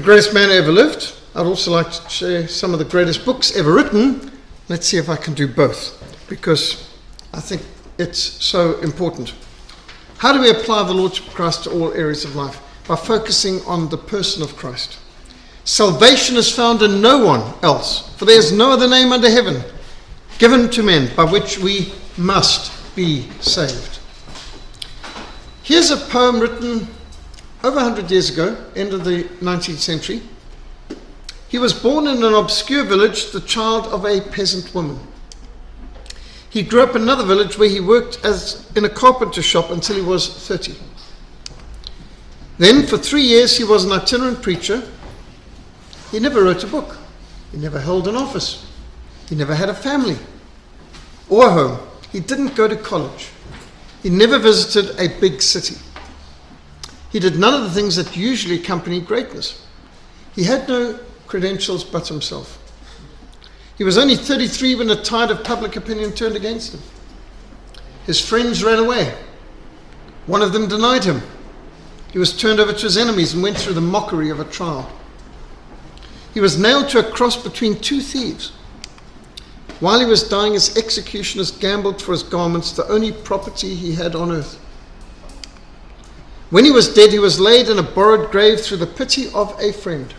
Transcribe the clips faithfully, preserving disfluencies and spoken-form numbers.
the greatest man who ever lived. I'd also like to share some of the greatest books ever written. Let's see if I can do both, because I think it's so important. How do we apply the Lordship of Christ to all areas of life? By focusing on the person of Christ. Salvation is found in no one else, for there is no other name under heaven given to men by which we must be saved. Here's a poem written over one hundred years ago, end of the nineteenth century. He was born in an obscure village, the child of a peasant woman. He grew up in another village where he worked as in a carpenter shop until he was thirty. Then for three years he was an itinerant preacher. He never wrote a book. He never held an office. He never had a family or a home. He didn't go to college. He never visited a big city. He did none of the things that usually accompany greatness. He had no credentials but himself. He was only thirty-three when the tide of public opinion turned against him. His friends ran away. One of them denied him. He was turned over to his enemies and went through the mockery of a trial. He was nailed to a cross between two thieves. While he was dying, his executioners gambled for his garments, the only property he had on earth. When he was dead, he was laid in a borrowed grave through the pity of a friend.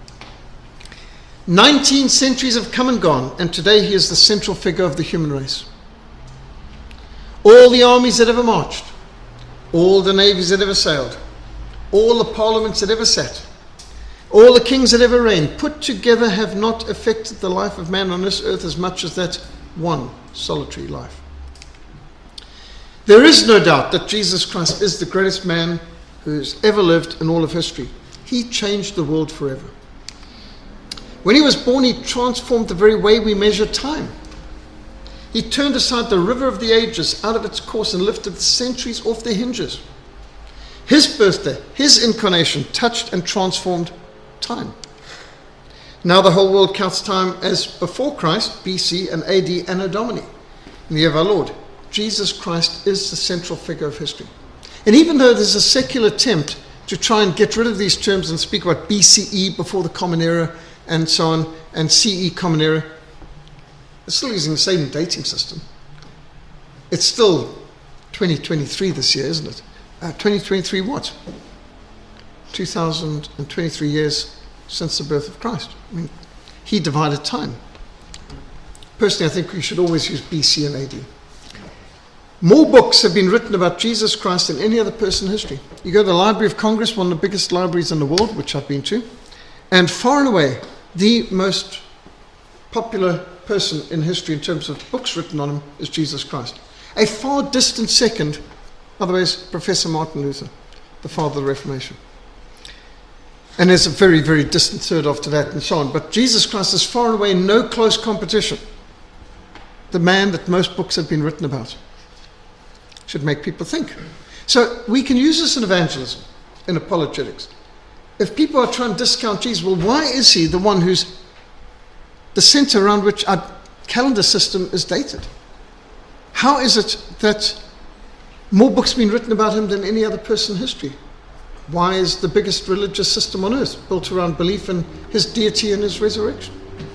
Nineteen centuries have come and gone, and today he is the central figure of the human race. All the armies that ever marched, all the navies that ever sailed, all the parliaments that ever sat, all the kings that ever reigned, put together have not affected the life of man on this earth as much as that one solitary life. There is no doubt that Jesus Christ is the greatest man who has ever lived in all of history. He changed the world forever. When he was born, he transformed the very way we measure time. He turned aside the river of the ages out of its course and lifted the centuries off their hinges. His birthday, his incarnation, touched and transformed time. Now the whole world counts time as before Christ, B C and A D, Anno Domini, in the year of our Lord. Jesus Christ is the central figure of history. And even though there's a secular attempt to try and get rid of these terms and speak about B C E, before the Common Era, and so on, and C E, Common Era, it's still using the same dating system. It's still twenty twenty-three this year, isn't it? Uh, twenty twenty-three what? two thousand twenty-three years since the birth of Christ. I mean, he divided time. Personally, I think we should always use B C and A D. More books have been written about Jesus Christ than any other person in history. You go to the Library of Congress, one of the biggest libraries in the world, which I've been to, and far and away, the most popular person in history in terms of books written on him is Jesus Christ. A far distant second, by the way, is Professor Martin Luther, the father of the Reformation. And there's a very, very distant third after that, and so on. But Jesus Christ is far and away no close competition. The man that most books have been written about. Should make people think. So we can use this in evangelism, in apologetics. If people are trying to discount Jesus, well, why is he the one who's the center around which our calendar system is dated? How is it that more books have been written about him than any other person in history? Why is the biggest religious system on earth built around belief in his deity and his resurrection?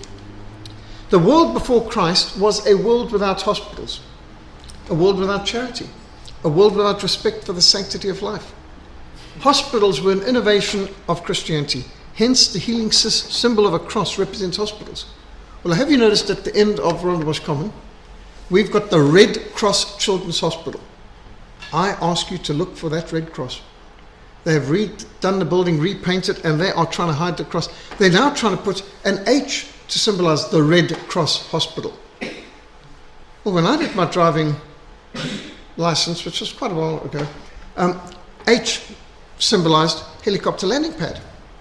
The world before Christ was a world without hospitals, a world without charity, a world without respect for the sanctity of life. Hospitals were an innovation of Christianity. Hence, the healing symbol of a cross represents hospitals. Well, have you noticed at the end of Rondebosch Common, we've got the Red Cross Children's Hospital. I ask you to look for that Red Cross. They have redone the building, repainted, and they are trying to hide the cross. They're now trying to put an H to symbolize the Red Cross Hospital. Well, when I did my driving license, which was quite a while ago, um, H symbolized helicopter landing pad.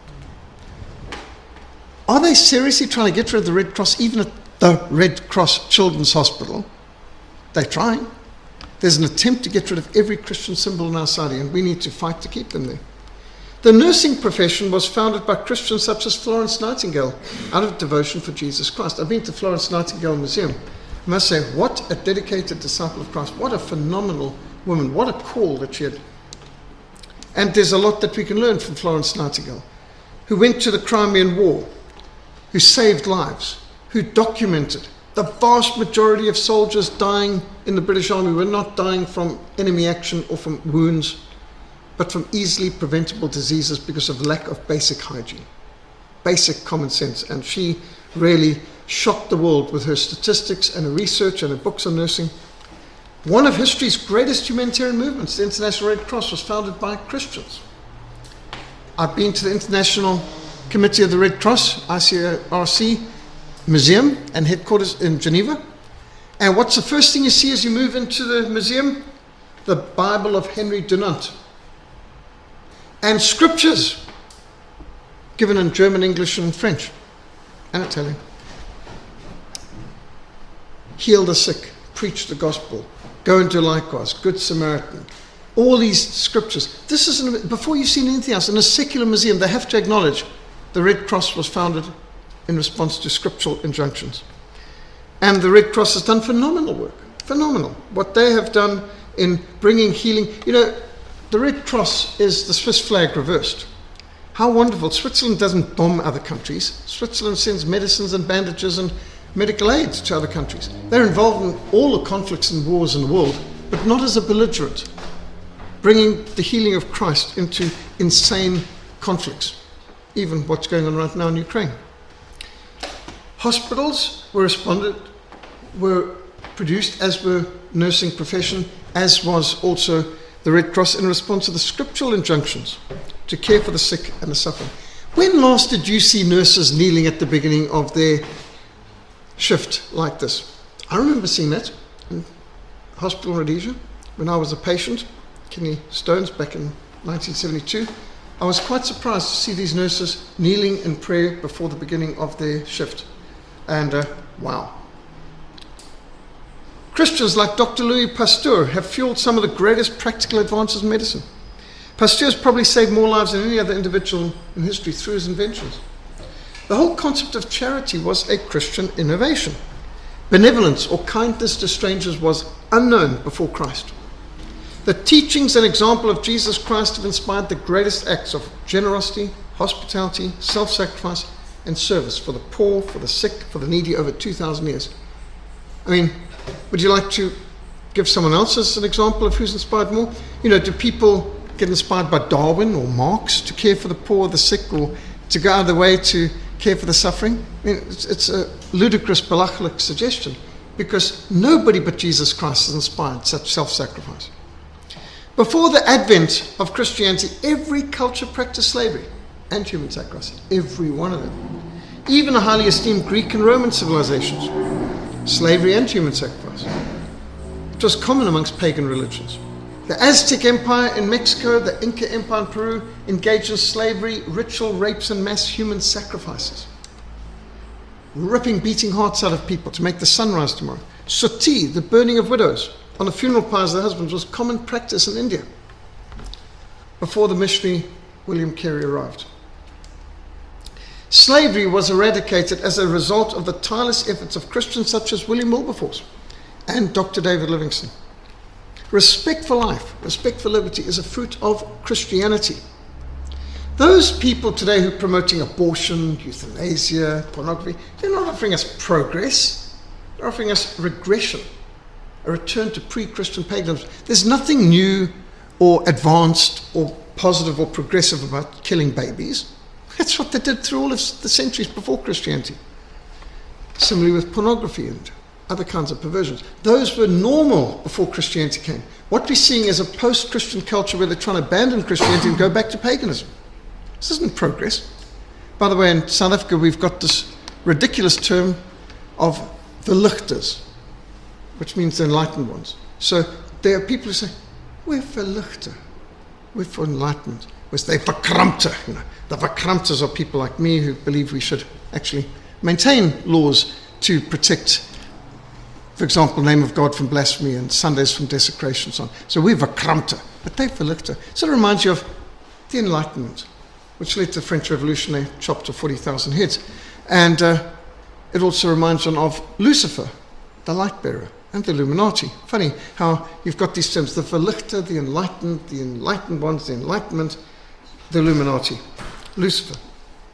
Are they seriously trying to get rid of the Red Cross, even at the Red Cross Children's Hospital? They're trying. There's an attempt to get rid of every Christian symbol in our society, and we need to fight to keep them there. The nursing profession was founded by Christians such as Florence Nightingale out of devotion for Jesus Christ. I've been to Florence Nightingale Museum. I must say, what a dedicated disciple of Christ. What a phenomenal woman. What a call that she had. And there's a lot that we can learn from Florence Nightingale. who went to the Crimean War, who saved lives, who documented. The vast majority of soldiers dying in the British Army were not dying from enemy action or from wounds, but from easily preventable diseases because of lack of basic hygiene, basic common sense. And she really shocked the world with her statistics and her research and her books on nursing. One of history's greatest humanitarian movements, the International Red Cross, was founded by Christians. I've been to the International Committee of the Red Cross, I C R C, museum and headquarters in Geneva. And what's the first thing you see as you move into the museum? The Bible of Henry Dunant. And scriptures given in German, English, and French, and Italian. Heal the sick, preach the gospel, go and do likewise, Good Samaritan. All these scriptures. This is, an, before you've seen anything else, in a secular museum, they have to acknowledge the Red Cross was founded in response to scriptural injunctions. And the Red Cross has done phenomenal work, phenomenal. What they have done in bringing healing. You know, the Red Cross is the Swiss flag reversed. How wonderful. Switzerland doesn't bomb other countries. Switzerland sends medicines and bandages and medical aid to other countries. They're involved in all the conflicts and wars in the world, but not as a belligerent, bringing the healing of Christ into insane conflicts, even what's going on right now in Ukraine. Hospitals were responded, were produced, as were nursing profession, as was also the Red Cross, in response to the scriptural injunctions to care for the sick and the suffering. When last did you see nurses kneeling at the beginning of their shift like this? I remember seeing that in Hospital Rhodesia when I was a patient, Kidney Stones, back in nineteen seventy-two. I was quite surprised to see these nurses kneeling in prayer before the beginning of their shift. And uh, wow. Christians like Doctor Louis Pasteur have fueled some of the greatest practical advances in medicine. Pasteur's probably saved more lives than any other individual in history through his inventions. The whole concept of charity was a Christian innovation. Benevolence or kindness to strangers was unknown before Christ. The teachings and example of Jesus Christ have inspired the greatest acts of generosity, hospitality, self-sacrifice, and service for the poor, for the sick, for the needy over two thousand years. I mean, would you like to give someone else as an example of who's inspired more? You know, do people get inspired by Darwin or Marx to care for the poor or the sick, or to go out of the way to care for the suffering? I mean, it's, it's a ludicrous, balachalik suggestion, because nobody but Jesus Christ has inspired such self-sacrifice. Before the advent of Christianity, every culture practiced slavery and human sacrifice, every one of them. Even the highly esteemed Greek and Roman civilizations, slavery and human sacrifice. It was common amongst pagan religions. The Aztec Empire in Mexico, the Inca Empire in Peru engaged in slavery, ritual rapes, and mass human sacrifices. Ripping, beating hearts out of people to make the sun rise tomorrow. Sati, the burning of widows on the funeral pyres of their husbands, was common practice in India before the missionary William Carey arrived. Slavery was eradicated as a result of the tireless efforts of Christians such as William Wilberforce and Doctor David Livingstone. Respect for life, respect for liberty is a fruit of Christianity. Those people today who are promoting abortion, euthanasia, pornography, they're not offering us progress, they're offering us regression, a return to pre-Christian paganism. There's nothing new or advanced or positive or progressive about killing babies. That's what they did through all of the centuries before Christianity. Similarly with pornography and other kinds of perversions. Those were normal before Christianity came. What we're seeing is a post-Christian culture where they're trying to abandon Christianity and go back to paganism. This isn't progress. By the way, in South Africa, we've got this ridiculous term of the lichters, which means the enlightened ones. So there are people who say, we're for lichter, we're for enlightenment. Whereas they're verkrampte, you know. The verkramptes are people like me who believe we should actually maintain laws to protect, for example, the name of God from blasphemy and Sundays from desecration and so on. So we're verkrampte, but they're for lichter. So it reminds you of the Enlightenment, which led to the French Revolution. They chopped off forty thousand heads. And uh, it also reminds one of Lucifer, the light bearer, and the Illuminati. Funny how you've got these terms, the verlichter, the enlightened, the enlightened ones, the enlightenment, the Illuminati, Lucifer.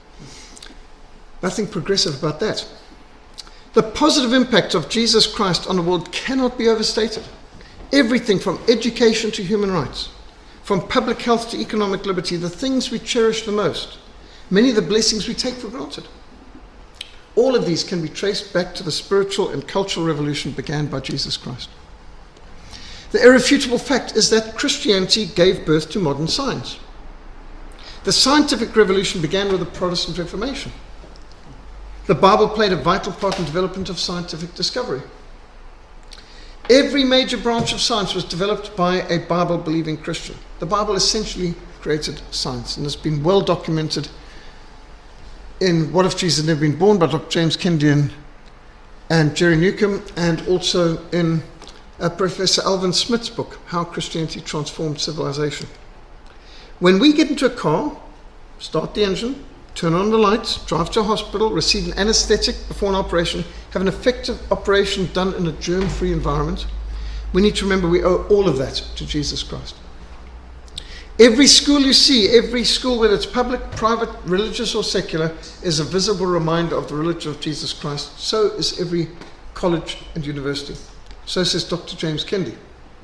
Nothing progressive about that. The positive impact of Jesus Christ on the world cannot be overstated. Everything from education to human rights, from public health to economic liberty, the things we cherish the most, many of the blessings we take for granted. All of these can be traced back to the spiritual and cultural revolution began by Jesus Christ. The irrefutable fact is that Christianity gave birth to modern science. The scientific revolution began with the Protestant Reformation. The Bible played a vital part in the development of scientific discovery. Every major branch of science was developed by a Bible-believing Christian. The Bible essentially created science, and has been well documented in What If Jesus Had Never Been Born by Doctor James Kennedy and, and Jerry Newcomb, and also in uh, Professor Alvin Smith's book, How Christianity Transformed Civilization. When we get into a car, start the engine, turn on the lights, drive to a hospital, receive an anesthetic before an operation, have an effective operation done in a germ-free environment, we need to remember we owe all of that to Jesus Christ. Every school you see, every school, whether it's public, private, religious or secular, is a visible reminder of the religion of Jesus Christ. So is every college and university. So says Doctor James Kennedy.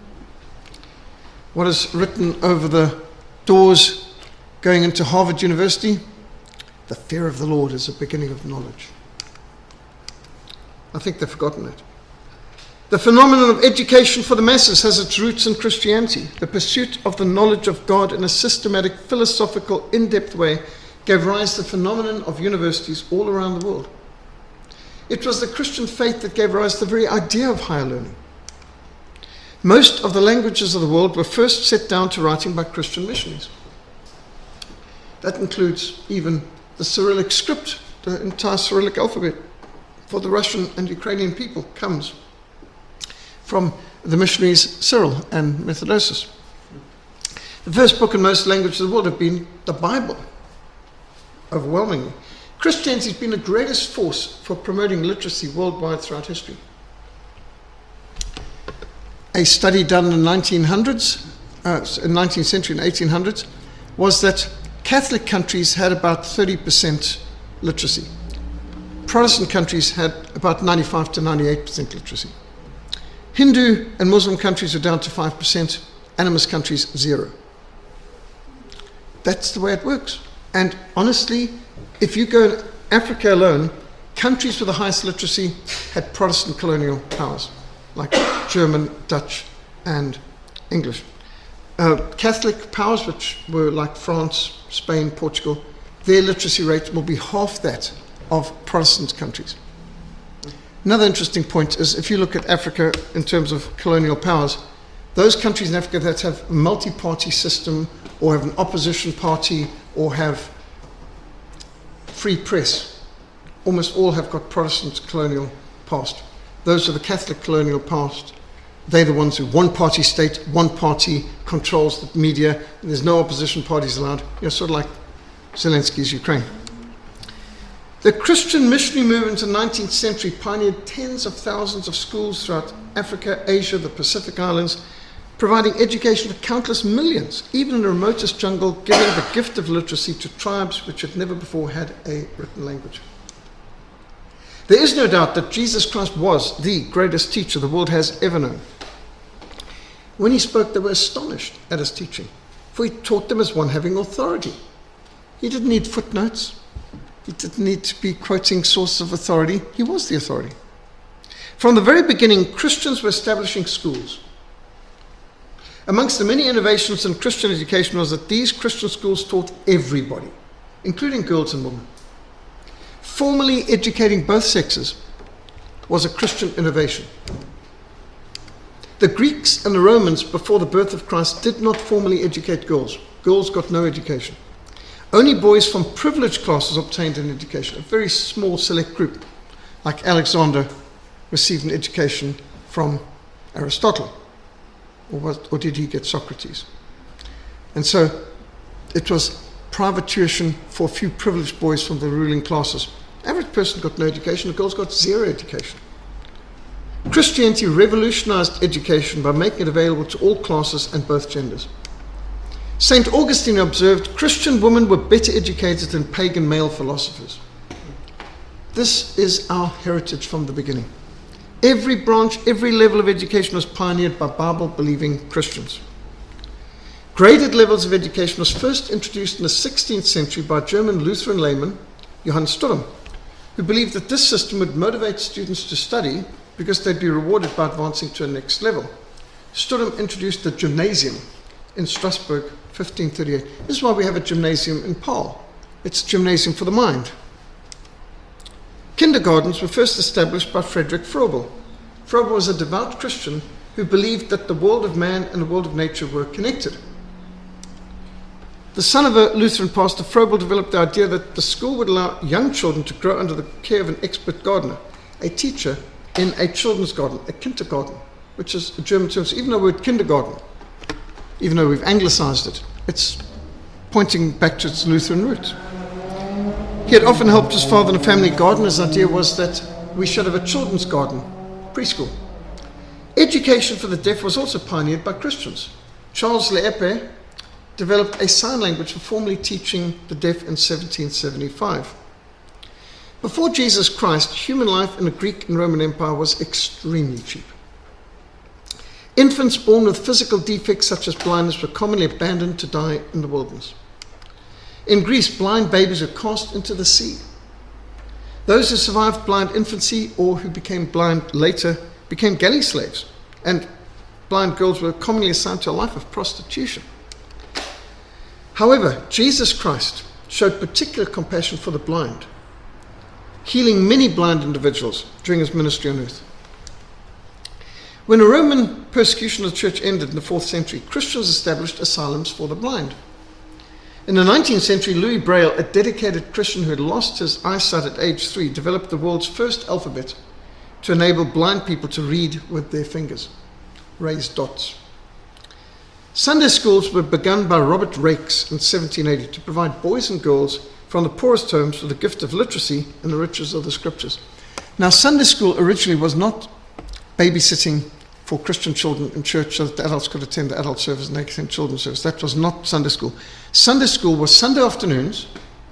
What is written over the doors going into Harvard University? The fear of the Lord is the beginning of knowledge. I think they've forgotten it. The phenomenon of education for the masses has its roots in Christianity. The pursuit of the knowledge of God in a systematic, philosophical, in-depth way gave rise to the phenomenon of universities all around the world. It was the Christian faith that gave rise to the very idea of higher learning. Most of the languages of the world were first set down to writing by Christian missionaries. That includes even the Cyrillic script, the entire Cyrillic alphabet for the Russian and Ukrainian people comes from the missionaries Cyril and Methodius. The first book in most languages of the world have been the Bible, overwhelmingly. Christianity has been the greatest force for promoting literacy worldwide throughout history. A study done in the nineteen hundreds, uh, in nineteenth century and eighteen hundreds, was that Catholic countries had about thirty percent literacy. Protestant countries had about ninety-five to ninety-eight percent literacy. Hindu and Muslim countries were down to five percent, animist countries, zero. That's the way it works. And honestly, if you go in Africa alone, countries with the highest literacy had Protestant colonial powers, like German, Dutch, and English. Uh, Catholic powers, which were like France, Spain, Portugal, their literacy rate will be half that of Protestant countries. Another interesting point is if you look at Africa in terms of colonial powers, those countries in Africa that have a multi-party system or have an opposition party or have free press, almost all have got Protestant colonial past. Those are the Catholic colonial past. They're the ones who one party state, one party controls the media, and there's no opposition parties allowed. You're sort of like Zelensky's Ukraine. The Christian missionary movement in the nineteenth century pioneered tens of thousands of schools throughout Africa, Asia, the Pacific Islands, providing education for countless millions, even in the remotest jungle, giving the gift of literacy to tribes which had never before had a written language. There is no doubt that Jesus Christ was the greatest teacher the world has ever known. When he spoke, they were astonished at his teaching, for he taught them as one having authority. He didn't need footnotes. He didn't need to be quoting sources of authority. He was the authority. From the very beginning, Christians were establishing schools. Amongst the many innovations in Christian education was that these Christian schools taught everybody, including girls and women. Formally educating both sexes was a Christian innovation. The Greeks and the Romans, before the birth of Christ, did not formally educate girls. Girls got no education. Only boys from privileged classes obtained an education. A very small select group, like Alexander, received an education from Aristotle. Or, was, or did he get Socrates? And so it was private tuition for a few privileged boys from the ruling classes. Average person got no education. The girls got zero education. Christianity revolutionized education by making it available to all classes and both genders. Saint Augustine observed Christian women were better educated than pagan male philosophers. This is our heritage from the beginning. Every branch, every level of education was pioneered by Bible-believing Christians. Graded levels of education was first introduced in the sixteenth century by German Lutheran layman Johann Sturm, who believed that this system would motivate students to study because they'd be rewarded by advancing to a next level. Sturm introduced the gymnasium in Strasbourg, fifteen thirty-eight. This is why we have a gymnasium in Paarl. It's a gymnasium for the mind. Kindergartens were first established by Frederick Froebel. Froebel was a devout Christian who believed that the world of man and the world of nature were connected. The son of a Lutheran pastor, Froebel developed the idea that the school would allow young children to grow under the care of an expert gardener, a teacher in a children's garden, a kindergarten, which is a German term. So even though we're kindergarten, even though we've anglicized it, it's pointing back to its Lutheran roots. He had often helped his father in a family garden. His idea was that we should have a children's garden, preschool. Education for the deaf was also pioneered by Christians. Charles Leepe developed a sign language for formally teaching the deaf in seventeen seventy-five. Before Jesus Christ, human life in the Greek and Roman Empire was extremely cheap. Infants born with physical defects such as blindness were commonly abandoned to die in the wilderness. In Greece, blind babies were cast into the sea. Those who survived blind infancy or who became blind later became galley slaves, and blind girls were commonly assigned to a life of prostitution. However, Jesus Christ showed particular compassion for the blind, healing many blind individuals during his ministry on earth. When a Roman persecution of the church ended in the fourth century, Christians established asylums for the blind. In the nineteenth century, Louis Braille, a dedicated Christian who had lost his eyesight at age three, developed the world's first alphabet to enable blind people to read with their fingers, raised dots. Sunday schools were begun by Robert Raikes in seventeen eighty to provide boys and girls from the poorest homes with the gift of literacy and the riches of the scriptures. Now, Sunday school originally was not babysitting for Christian children in church so that the adults could attend the adult service and they could attend children's service. That was not Sunday school. Sunday school was Sunday afternoons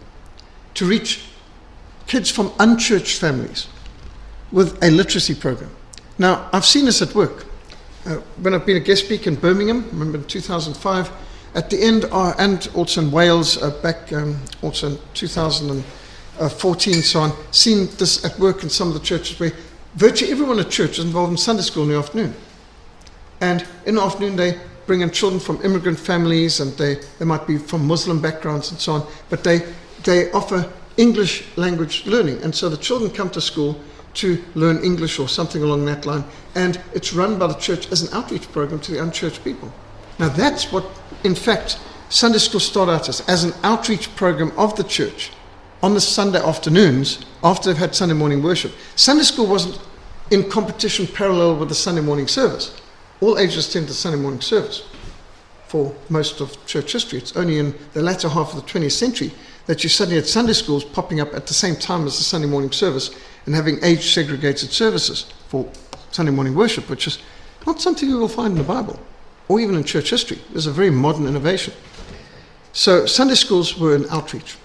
to reach kids from unchurched families with a literacy program. Now, I've seen this at work. Uh, when I've been a guest speaker in Birmingham, remember in two thousand five, at the end, uh, and also in Wales, uh, back um, also in two thousand fourteen, so on, seen this at work in some of the churches where virtually everyone at church is involved in Sunday school in the afternoon. And in the afternoon, they bring in children from immigrant families, and they, they might be from Muslim backgrounds and so on, but they, they offer English language learning. And so the children come to school to learn English or something along that line, and it's run by the church as an outreach program to the unchurched people. Now that's what, in fact, Sunday school started out as, as an outreach program of the church on the Sunday afternoons after they've had Sunday morning worship. Sunday school wasn't in competition parallel with the Sunday morning service. All ages attend the Sunday morning service for most of church history. It's only in the latter half of the twentieth century that you suddenly had Sunday schools popping up at the same time as the Sunday morning service and having age-segregated services for Sunday morning worship, which is not something you will find in the Bible or even in church history. It's a very modern innovation. So Sunday schools were an outreach.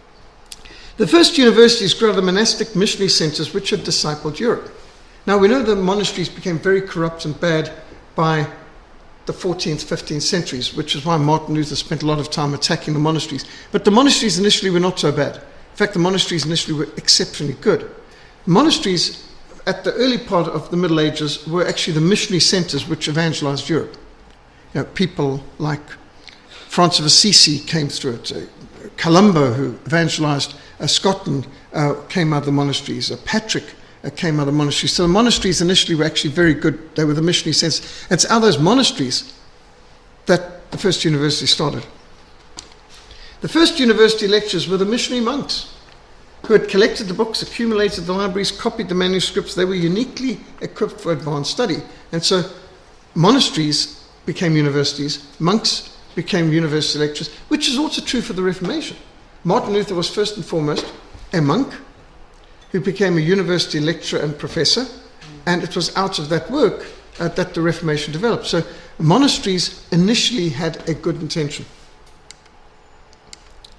The first universities grew out of the monastic missionary centers which had discipled Europe. Now we know the monasteries became very corrupt and bad by the fourteenth, fifteenth centuries, which is why Martin Luther spent a lot of time attacking the monasteries. But the monasteries initially were not so bad. In fact, the monasteries initially were exceptionally good. Monasteries at the early part of the Middle Ages were actually the missionary centers which evangelized Europe. You know, people like Francis of Assisi came through it. Uh, Columba, who evangelized uh, Scotland, uh, came out of the monasteries. Uh, Patrick uh, came out of the monasteries. So the monasteries initially were actually very good. They were the missionary centers. It's out of those monasteries that the first university started. The first university lecturers were the missionary monks who had collected the books, accumulated the libraries, copied the manuscripts. They were uniquely equipped for advanced study. And so monasteries became universities, monks became university lecturers, which is also true for the Reformation. Martin Luther was first and foremost a monk who became a university lecturer and professor, and it was out of that work uh, that the Reformation developed. So monasteries initially had a good intention.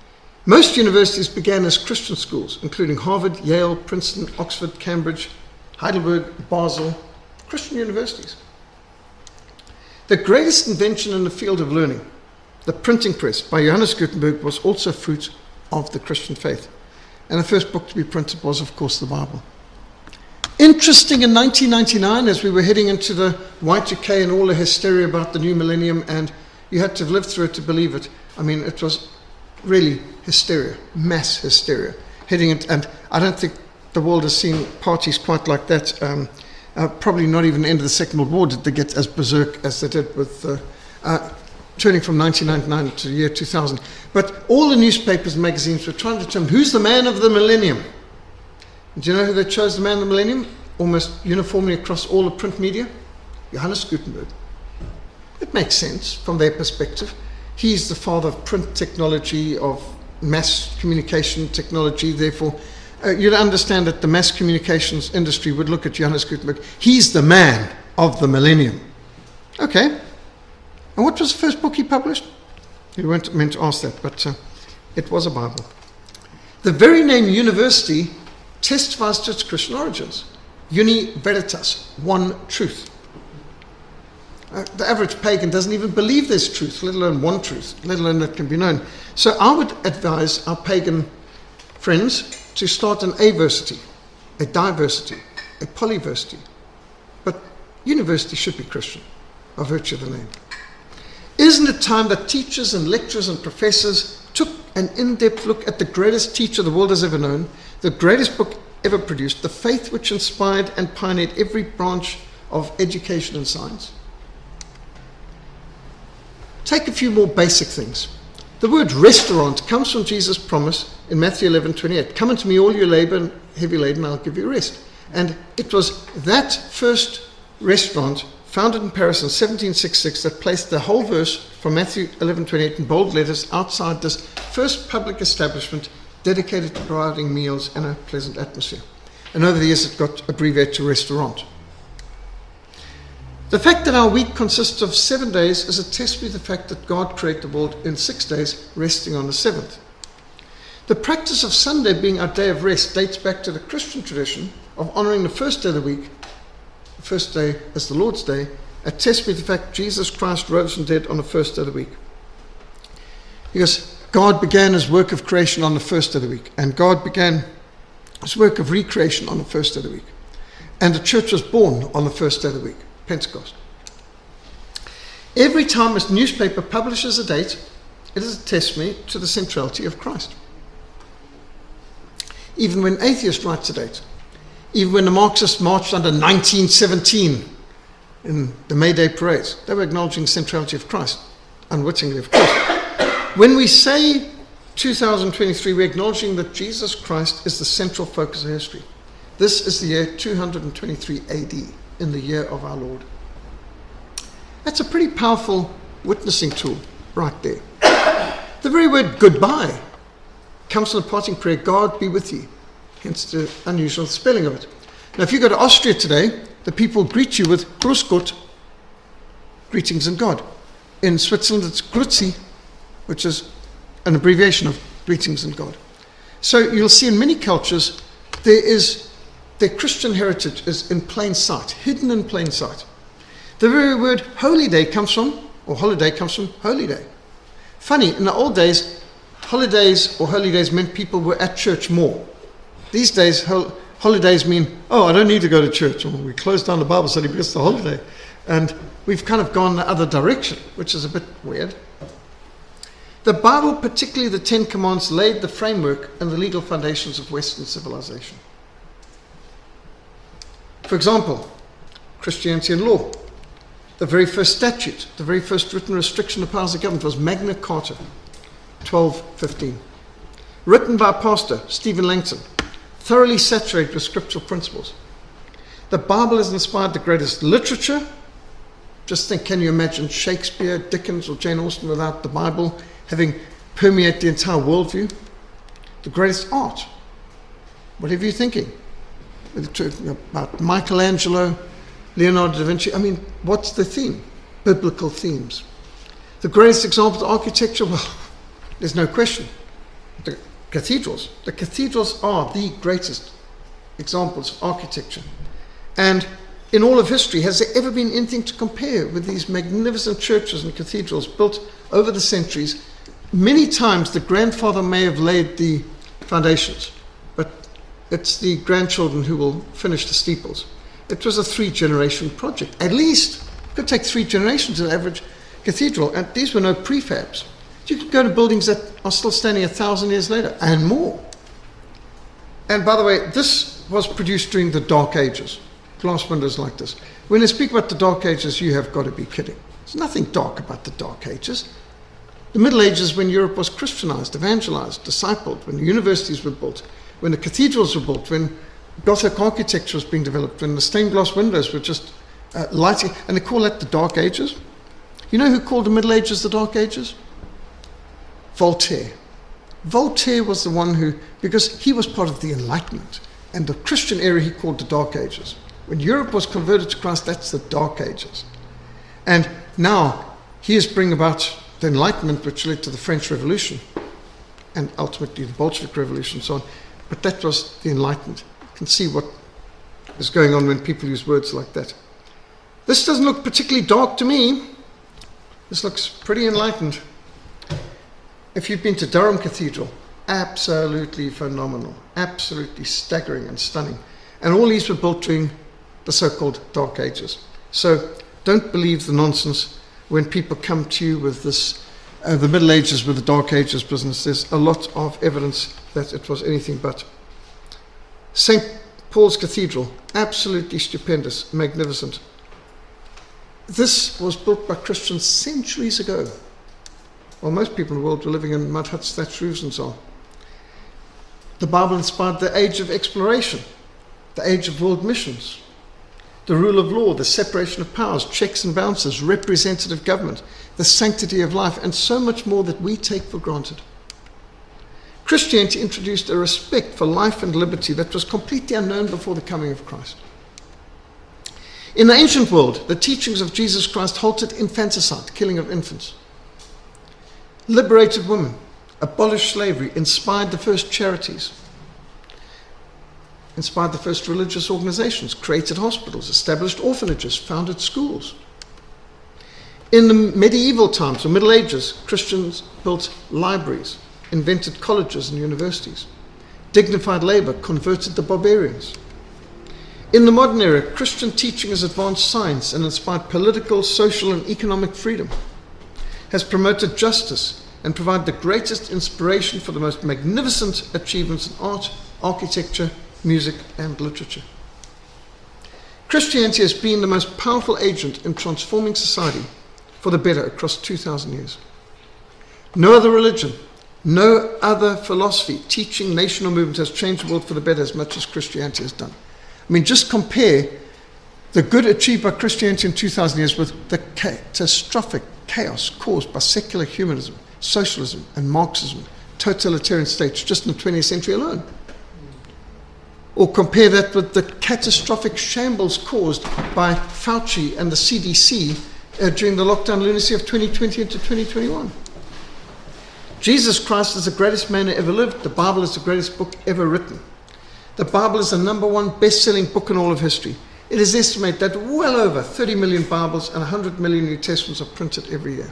Most universities began as Christian schools, including Harvard, Yale, Princeton, Oxford, Cambridge, Heidelberg, Basel, Christian universities. The greatest invention in the field of learning, the printing press by Johannes Gutenberg, was also fruit of the Christian faith. And the first book to be printed was, of course, the Bible. Interesting, in nineteen ninety-nine, as we were heading into the Y two K and all the hysteria about the new millennium, and you had to have lived through it to believe it. I mean, it was really hysteria, mass hysteria. Heading into, and I don't think the world has seen parties quite like that. Um, uh, probably not even the end of the Second World War did they get as berserk as they did with uh, uh, turning from nineteen ninety-nine to the year two thousand. But all the newspapers and magazines were trying to determine who's the man of the millennium. And do you know who they chose the man of the millennium? Almost uniformly across all the print media? Johannes Gutenberg. It makes sense from their perspective. He's the father of print technology, of mass communication technology. Therefore, uh, you'd understand that the mass communications industry would look at Johannes Gutenberg. He's the man of the millennium. Okay. And what was the first book he published? You weren't meant to ask that, but uh, it was a Bible. The very name university testifies to its Christian origins. Uni veritas, one truth. Uh, the average pagan doesn't even believe there's truth, let alone one truth, let alone that can be known. So I would advise our pagan friends to start an aversity, a diversity, a polyversity. But university should be Christian, by virtue of the name. Isn't it time that teachers and lecturers and professors took an in-depth look at the greatest teacher the world has ever known, the greatest book ever produced, the faith which inspired and pioneered every branch of education and science? Take a few more basic things. The word restaurant comes from Jesus' promise in Matthew eleven twenty-eight. Come unto me, all you labor and heavy laden, I'll give you rest. And it was that first restaurant, founded in Paris in seventeen sixty-six, that placed the whole verse from Matthew eleven twenty-eight in bold letters outside this first public establishment dedicated to providing meals and a pleasant atmosphere. And over the years it got abbreviated to restaurant. The fact that our week consists of seven days is a testimony to the fact that God created the world in six days, resting on the seventh. The practice of Sunday being our day of rest dates back to the Christian tradition of honoring the first day of the week, the first day as the Lord's Day, a testimony to the fact Jesus Christ rose from the dead on the first day of the week. Because God began his work of creation on the first day of the week, and God began his work of recreation on the first day of the week. And the church was born on the first day of the week, Pentecost. Every time a newspaper publishes a date, it is a testimony to the centrality of Christ. Even when atheists write a date, even when the Marxists marched under nineteen seventeen in the May Day parades, they were acknowledging the centrality of Christ, unwittingly, of course. When we say two thousand twenty-three, we're acknowledging that Jesus Christ is the central focus of history. This is the year two hundred twenty-three A D, in the year of our Lord. That's a pretty powerful witnessing tool right there. The very word goodbye comes from the parting prayer, God be with you, hence the unusual spelling of it. Now, if you go to Austria today, the people greet you with Grüß Gott, greetings in God. In Switzerland, it's Grüezi, which is an abbreviation of greetings in God. So you'll see in many cultures, there is, their Christian heritage is in plain sight, hidden in plain sight. The very word holy day comes from, or holiday comes from holy day. Funny, in the old days, holidays or holy days meant people were at church more. These days, hol- holidays mean, oh, I don't need to go to church, or we close down the Bible study because it's a holiday. And we've kind of gone the other direction, which is a bit weird. The Bible, particularly the Ten Commandments, laid the framework and the legal foundations of Western civilization. For example, Christianity and law. The very first statute, the very first written restriction of powers of government was Magna Carta, twelve fifteen. Written by Pastor Stephen Langton, thoroughly saturated with scriptural principles. The Bible has inspired the greatest literature. Just think, can you imagine Shakespeare, Dickens, or Jane Austen without the Bible having permeated the entire worldview? The greatest art. Whatever you're thinking. About Michelangelo, Leonardo da Vinci. I mean, what's the theme? Biblical themes. The greatest example of architecture, well, there's no question. the cathedrals. The cathedrals are the greatest examples of architecture. And in all of history, has there ever been anything to compare with these magnificent churches and cathedrals built over the centuries? Many times the grandfather may have laid the foundations, but it's the grandchildren who will finish the steeples. It was a three-generation project. At least, it could take three generations to the average cathedral, and these were no prefabs. You could go to buildings that are still standing a thousand years later, and more. And by the way, this was produced during the Dark Ages. Glass windows like this. When they speak about the Dark Ages, you have got to be kidding. There's nothing dark about the Dark Ages. The Middle Ages, when Europe was Christianized, evangelized, discipled, when the universities were built, when the cathedrals were built, when Gothic architecture was being developed, when the stained glass windows were just uh, lighting, and they call that the Dark Ages. You know who called the Middle Ages the Dark Ages? Voltaire. Voltaire was the one who, because he was part of the Enlightenment, and the Christian era he called the Dark Ages. When Europe was converted to Christ, that's the Dark Ages. And now he is bringing about the Enlightenment, which led to the French Revolution, and ultimately the Bolshevik Revolution and so on. But that was the Enlightenment. You can see what is going on when people use words like that. This doesn't look particularly dark to me. This looks pretty enlightened. If you've been to Durham Cathedral, absolutely phenomenal, absolutely staggering and stunning. And all these were built during the so-called Dark Ages. So don't believe the nonsense when people come to you with this, uh, the Middle Ages with the Dark Ages business. There's a lot of evidence that it was anything but. Saint Paul's Cathedral, absolutely stupendous, magnificent. This was built by Christians centuries ago. Well, most people in the world were living in mud huts, thatched roofs and so on. The Bible inspired the age of exploration, the age of world missions, the rule of law, the separation of powers, checks and balances, representative government, the sanctity of life, and so much more that we take for granted. Christianity introduced a respect for life and liberty that was completely unknown before the coming of Christ. In the ancient world, the teachings of Jesus Christ halted infanticide, killing of infants, liberated women, abolished slavery, inspired the first charities, inspired the first religious organizations, created hospitals, established orphanages, founded schools. In the medieval times, or Middle Ages, Christians built libraries, invented colleges and universities, dignified labor, converted the barbarians. In the modern era, Christian teaching has advanced science and inspired political, social, and economic freedom, has promoted justice, and provided the greatest inspiration for the most magnificent achievements in art, architecture, music, and literature. Christianity has been the most powerful agent in transforming society for the better across two thousand years. No other religion, no other philosophy, teaching, nation, or movement has changed the world for the better as much as Christianity has done. I mean, just compare the good achieved by Christianity in two thousand years with the catastrophic chaos caused by secular humanism, socialism, and Marxism, totalitarian states, just in the twentieth century alone. Or compare that with the catastrophic shambles caused by Fauci and the C D C uh, during the lockdown lunacy of twenty twenty into twenty twenty-one. Jesus Christ is the greatest man who ever lived. The Bible is the greatest book ever written. The Bible is the number one best-selling book in all of history. It is estimated that well over thirty million Bibles and one hundred million New Testaments are printed every year.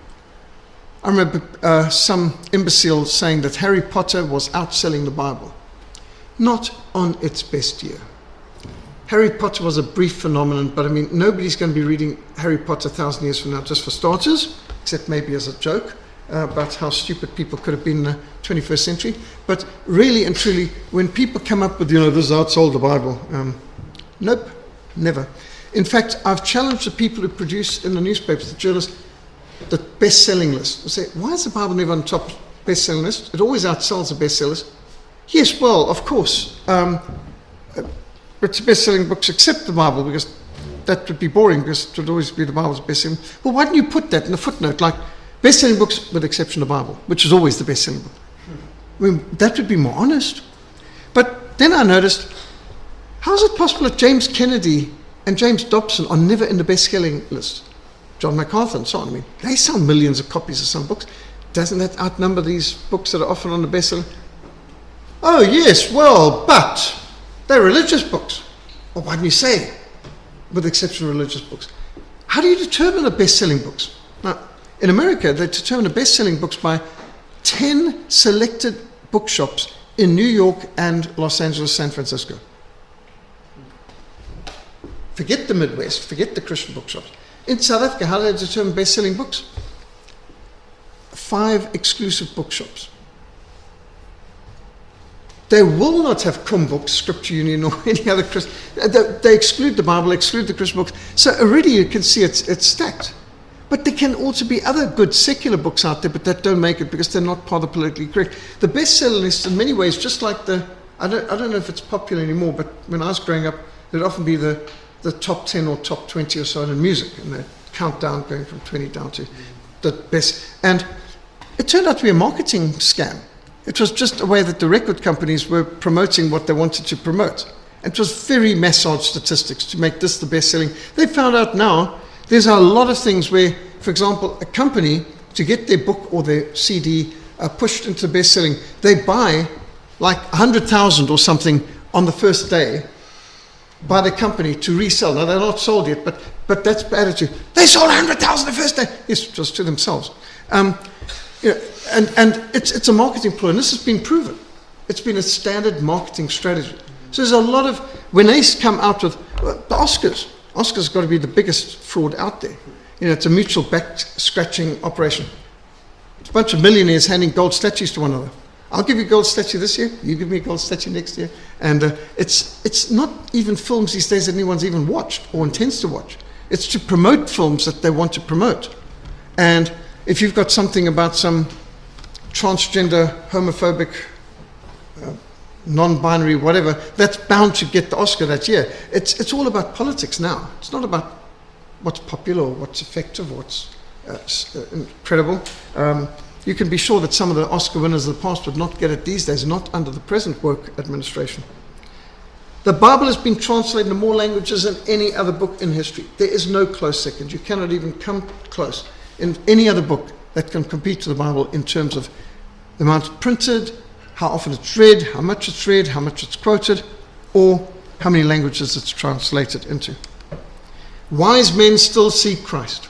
I remember uh, some imbecile saying that Harry Potter was outselling the Bible. Not on its best year. Harry Potter was a brief phenomenon, but I mean, nobody's going to be reading Harry Potter a thousand years from now, just for starters, except maybe as a joke uh, about how stupid people could have been in the twenty-first century. But really and truly, when people come up with, you know, this outsold the Bible, um, nope, never. In fact, I've challenged the people who produce in the newspapers, the journalists, the best-selling list. I say, why is the Bible never on top best-selling list? It always outsells the bestsellers. Yes, well, of course. Um, it's best-selling books except the Bible, because that would be boring, because it would always be the Bible's best-selling. Well, why don't you put that in a footnote, like best-selling books with the exception of the Bible, which is always the best-selling book? I mean, that would be more honest. But then I noticed, how is it possible that James Kennedy and James Dobson are never in the best-selling list? John MacArthur and so on. I mean, they sell millions of copies of some books. doesn't that outnumber these books that are often on the bestseller? Oh, yes, well, but they're religious books. Well, why didn't you say, with the exception of religious books? How do you determine the best-selling books? Now, in America, they determine the best-selling books by ten selected bookshops in New York and Los Angeles, San Francisco. Forget the Midwest, forget the Christian bookshops. In South Africa, how do they determine best-selling books? Five exclusive bookshops. They will not have Cum Books, Scripture Union, or any other Christian. They, they exclude the Bible, exclude the Christian books. So already you can see it's, it's stacked. But there can also be other good secular books out there, but that don't make it because they're not part of the politically correct. The bestseller list, in many ways, just like the, I don't, I don't know if it's popular anymore, but when I was growing up, there'd often be the, the top ten or top twenty or so in music, and the countdown going from twenty down to the best. And it turned out to be a marketing scam. It was just a way that the record companies were promoting what they wanted to promote. And it was very massaged statistics to make this the best selling. They found out now there's a lot of things where, for example, a company, to get their book or their C D uh, pushed into best selling, they buy like one hundred thousand or something on the first day by the company to resell. Now, they're not sold yet, but, but that's the attitude. They sold one hundred thousand the first day. Yes, just to themselves. Um, you know, and and it's, it's a marketing ploy, and this has been proven. It's been a standard marketing strategy. So there's a lot of, when they come out with well, the Oscars, Oscars got to be the biggest fraud out there. You know, it's a mutual back-scratching operation. It's a bunch of millionaires handing gold statues to one another. I'll give you a gold statue this year, you give me a gold statue next year. And uh, it's it's not even films these days that anyone's even watched or intends to watch. It's to promote films that they want to promote. And if you've got something about some transgender, homophobic, uh, non-binary, whatever, that's bound to get the Oscar that year. It's it's all about politics now. It's not about what's popular or what's effective or what's uh, incredible. Um, you can be sure that some of the Oscar winners of the past would not get it these days, not under the present work administration. The Bible has been translated into more languages than any other book in history. There is no close second. You cannot even come close in any other book that can compete to the Bible in terms of the amount printed, how often it's read, how much it's read, how much it's quoted, or how many languages it's translated into. Wise men still seek Christ.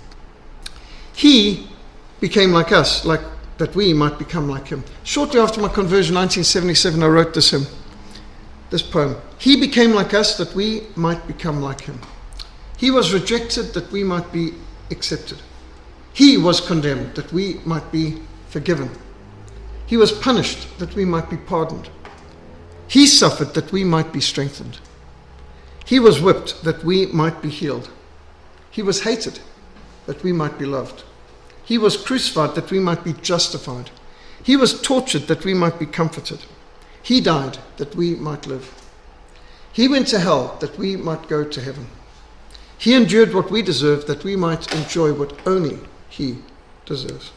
He became like us, like that we might become like him. Shortly after my conversion, nineteen seventy-seven, I wrote this hymn, this poem. He became like us that we might become like him. He was rejected that we might be accepted. He was condemned that we might be forgiven. He was punished that we might be pardoned. He suffered that we might be strengthened. He was whipped that we might be healed. He was hated that we might be loved. He was crucified that we might be justified. He was tortured that we might be comforted. He died that we might live. He went to hell that we might go to heaven. He endured what we deserve that we might enjoy what only he deserves.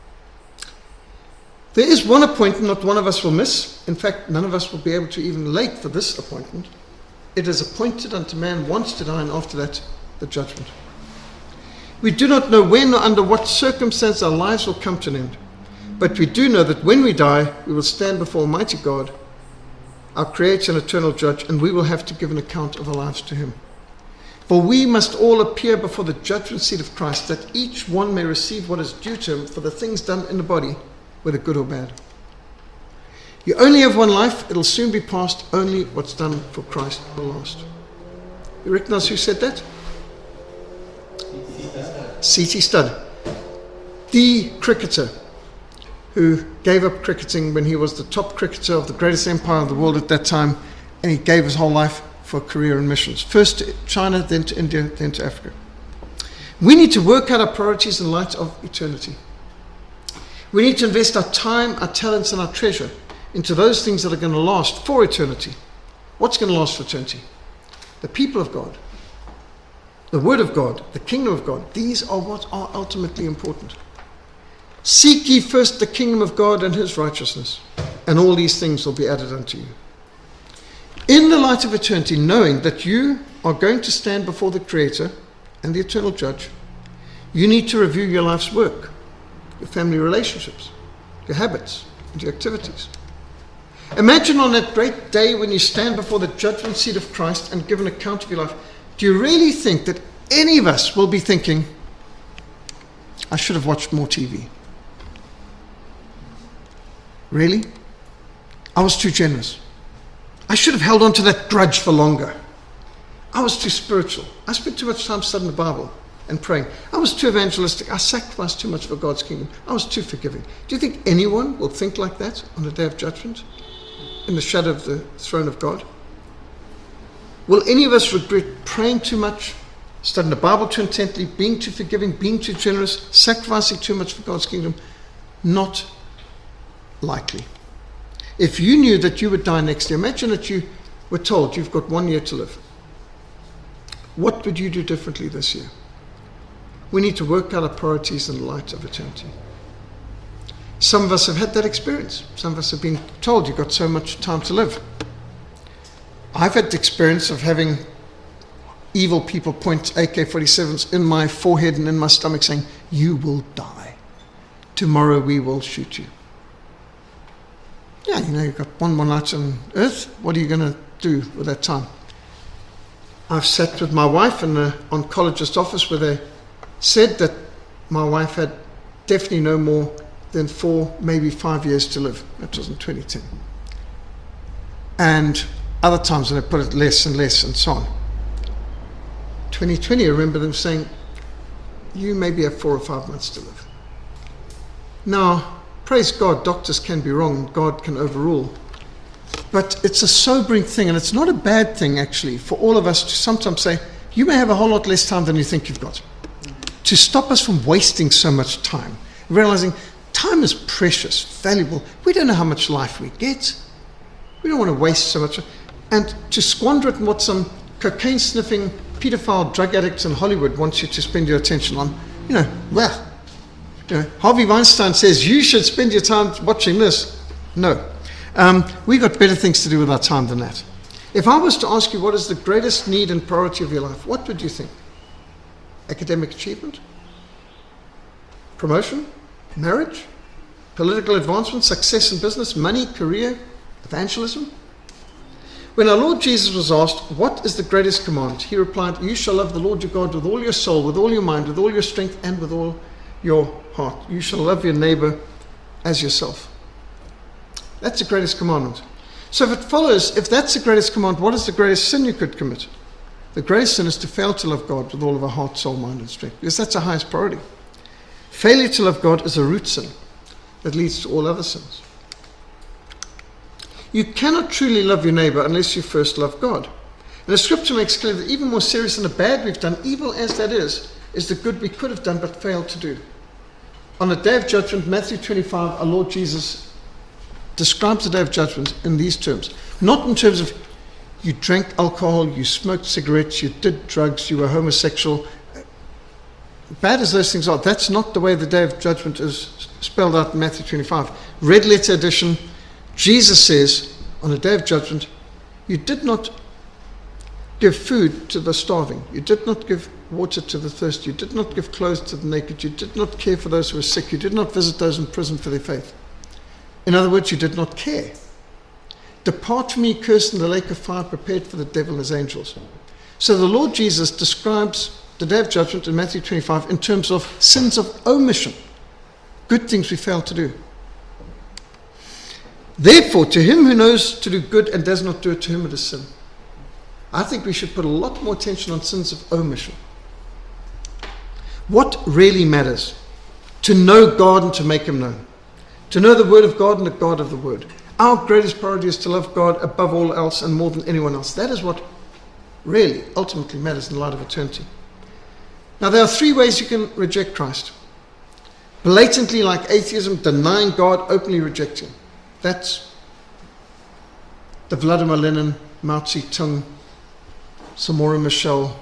There is one appointment not one of us will miss. In fact, none of us will be able to even late for this appointment. It is appointed unto man once to die, and after that, the judgment. We do not know when or under what circumstance our lives will come to an end, but we do know that when we die, we will stand before Almighty God, our Creator and eternal Judge, and we will have to give an account of our lives to him. For we must all appear before the judgment seat of Christ, that each one may receive what is due to him for the things done in the body, whether good or bad. You only have one life, it'll soon be past, only what's done for Christ will last. You recognize who said that? C T Studd, the cricketer who gave up cricketing when he was the top cricketer of the greatest empire of the world at that time, and he gave his whole life for a career in missions. First to China, then to India, then to Africa. We need to work out our priorities in light of eternity. We need to invest our time, our talents, and our treasure into those things that are going to last for eternity. What's going to last for eternity? The people of God, the Word of God, the Kingdom of God. These are what are ultimately important. Seek ye first the kingdom of God and his righteousness, and all these things will be added unto you. In the light of eternity, knowing that you are going to stand before the Creator and the eternal Judge, you need to review your life's work. your family relationships, your habits, and your activities. Imagine on that great day when you stand before the judgment seat of Christ and give an account of your life. Do you really think that any of us will be thinking, I should have watched more T V? Really? I was too generous. I should have held on to that grudge for longer. I was too spiritual. I spent too much time studying the Bible and praying. I was too evangelistic. I sacrificed too much for God's kingdom. I was too forgiving. Do you think anyone will think like that on the day of judgment, in the shadow of the throne of God? Will any of us regret praying too much, studying the Bible too intently, being too forgiving, being too generous, sacrificing too much for God's kingdom? Not likely. If you knew that you would die next year, imagine that you were told you've got one year to live. What would you do differently this year? We need to work out our priorities in the light of eternity. Some of us have had that experience. Some of us have been told you've got so much time to live. I've had the experience of having evil people point A K forty-sevens in my forehead and in my stomach saying, you will die. Tomorrow we will shoot you. Yeah, you know, you've got one more night on earth. What are you going to do with that time? I've sat with my wife in the oncologist's office where they said that my wife had definitely no more than four, maybe five years to live. That was in twenty ten. And other times when they put it less and less and so on. twenty twenty, I remember them saying, you maybe have four or five months to live. Now, praise God, doctors can be wrong, God can overrule. But it's a sobering thing, and it's not a bad thing, actually, for all of us to sometimes say, you may have a whole lot less time than you think you've got. To stop us from wasting so much time, realizing time is precious, valuable. We don't know how much life we get. We don't want to waste so much. And to squander it on what some cocaine-sniffing, pedophile drug addicts in Hollywood wants you to spend your attention on, you know, well, you know, Harvey Weinstein says you should spend your time watching this. No. Um, we've got better things to do with our time than that. If I was to ask you what is the greatest need and priority of your life, what would you think? Academic achievement? Promotion? Marriage? Political advancement? Success in business? Money? Career? Evangelism? When our Lord Jesus was asked, what is the greatest command? He replied, you shall love the Lord your God with all your soul, with all your mind, with all your strength, and with all your heart. You shall love your neighbor as yourself. That's the greatest commandment. So if it follows, if that's the greatest command, what is the greatest sin you could commit? The greatest sin is to fail to love God with all of our heart, soul, mind, and strength, because that's our highest priority. Failure to love God is a root sin that leads to all other sins. You cannot truly love your neighbor unless you first love God. And the scripture makes clear that even more serious than the bad we've done, evil as that is, is the good we could have done but failed to do. On the day of judgment, Matthew twenty-five, our Lord Jesus describes the day of judgment in these terms. Not in terms of you drank alcohol, you smoked cigarettes, you did drugs, you were homosexual. Bad as those things are, that's not the way the day of judgment is spelled out in Matthew twenty-five. Red letter edition, Jesus says, on the day of judgment, you did not give food to the starving. You did not give water to the thirsty. You did not give clothes to the naked. You did not care for those who were sick. You did not visit those in prison for their faith. In other words, you did not care. Depart from me, cursed, in the lake of fire prepared for the devil and his angels. So the Lord Jesus describes the day of judgment in Matthew twenty-five in terms of sins of omission, good things we fail to do. Therefore, to him who knows to do good and does not do it, to him it is sin. I think we should put a lot more attention on sins of omission. What really matters? To know God and to make him known. To know the word of God and the God of the word. Our greatest priority is to love God above all else and more than anyone else. That is what really ultimately matters in the light of eternity. Now, there are three ways you can reject Christ. Blatantly, like atheism, denying God, openly rejecting. That's the Vladimir Lenin, Mao Zedong, Samora Michelle,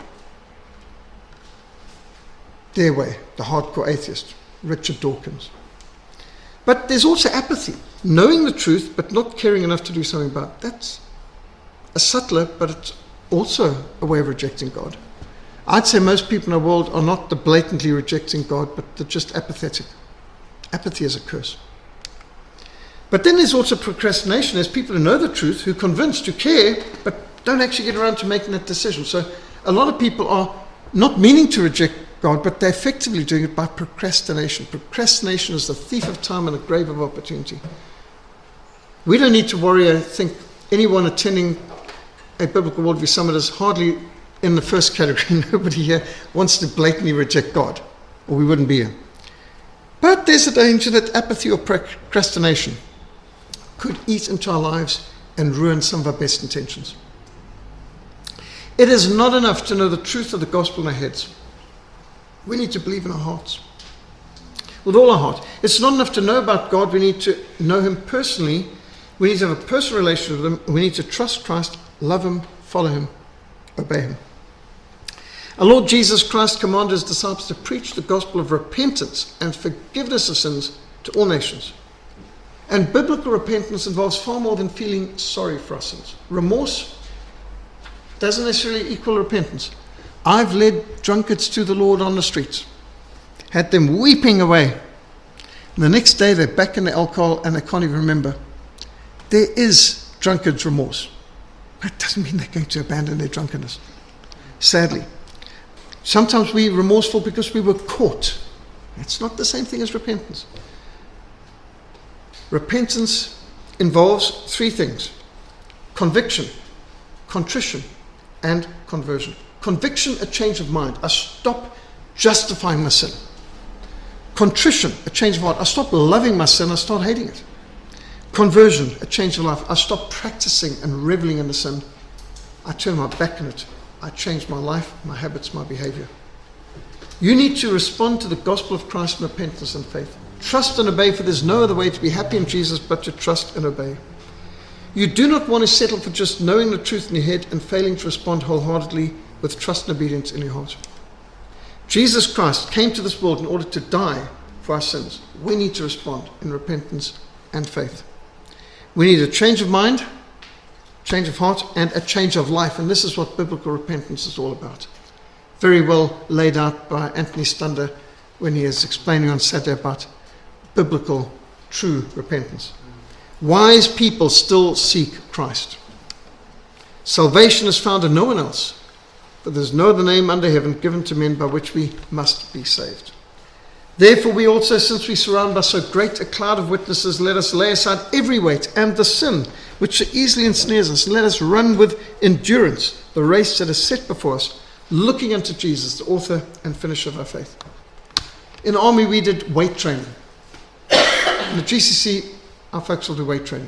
their way, the hardcore atheist, Richard Dawkins. But there's also apathy, knowing the truth but not caring enough to do something about it. That's a subtler, but it's also a way of rejecting God. I'd say most people in our world are not the blatantly rejecting God, but they're just apathetic. Apathy is a curse. But then there's also procrastination. There's people who know the truth, who are convinced, who care, but don't actually get around to making that decision. So a lot of people are not meaning to reject God, but they're effectively doing it by procrastination. Procrastination is the thief of time and the grave of opportunity. We don't need to worry. I think anyone attending a Biblical Worldview Summit is hardly in the first category. Nobody here wants to blatantly reject God, or we wouldn't be here. But there's a danger that apathy or procrastination could eat into our lives and ruin some of our best intentions. It is not enough to know the truth of the gospel in our heads. We need to believe in our hearts, with all our heart. It's not enough to know about God. We need to know him personally. We need to have a personal relationship with him. We need to trust Christ, love him, follow him, obey him. Our Lord Jesus Christ commanded his disciples to preach the gospel of repentance and forgiveness of sins to all nations. And biblical repentance involves far more than feeling sorry for our sins. Remorse doesn't necessarily equal repentance. I've led drunkards to the Lord on the streets, had them weeping away. And the next day they're back in the alcohol and they can't even remember. There is drunkard's remorse. That doesn't mean they're going to abandon their drunkenness. Sadly. Sometimes we're remorseful because we were caught. It's not the same thing as repentance. Repentance involves three things: conviction, contrition, and conversion. Conviction, a change of mind. I stop justifying my sin. Contrition, a change of heart. I stop loving my sin, I start hating it. Conversion, a change of life. I stop practicing and reveling in the sin. I turn my back on it. I change my life, my habits, my behavior. You need to respond to the gospel of Christ in repentance and faith. Trust and obey, for there's no other way to be happy in Jesus but to trust and obey. You do not want to settle for just knowing the truth in your head and failing to respond wholeheartedly with trust and obedience in your heart. Jesus Christ came to this world in order to die for our sins. We need to respond in repentance and faith. We need a change of mind, change of heart, and a change of life. And this is what biblical repentance is all about. Very well laid out by Anthony Stander when he is explaining on Saturday about biblical, true repentance. Wise people still seek Christ. Salvation is found in no one else, for there's no other name under heaven given to men by which we must be saved. Therefore we also, since we surround by so great a cloud of witnesses, let us lay aside every weight and the sin which so easily ensnares us, and let us run with endurance the race that is set before us, looking unto Jesus, the author and finisher of our faith. In the army we did weight training. In the G C C, our folks will do weight training.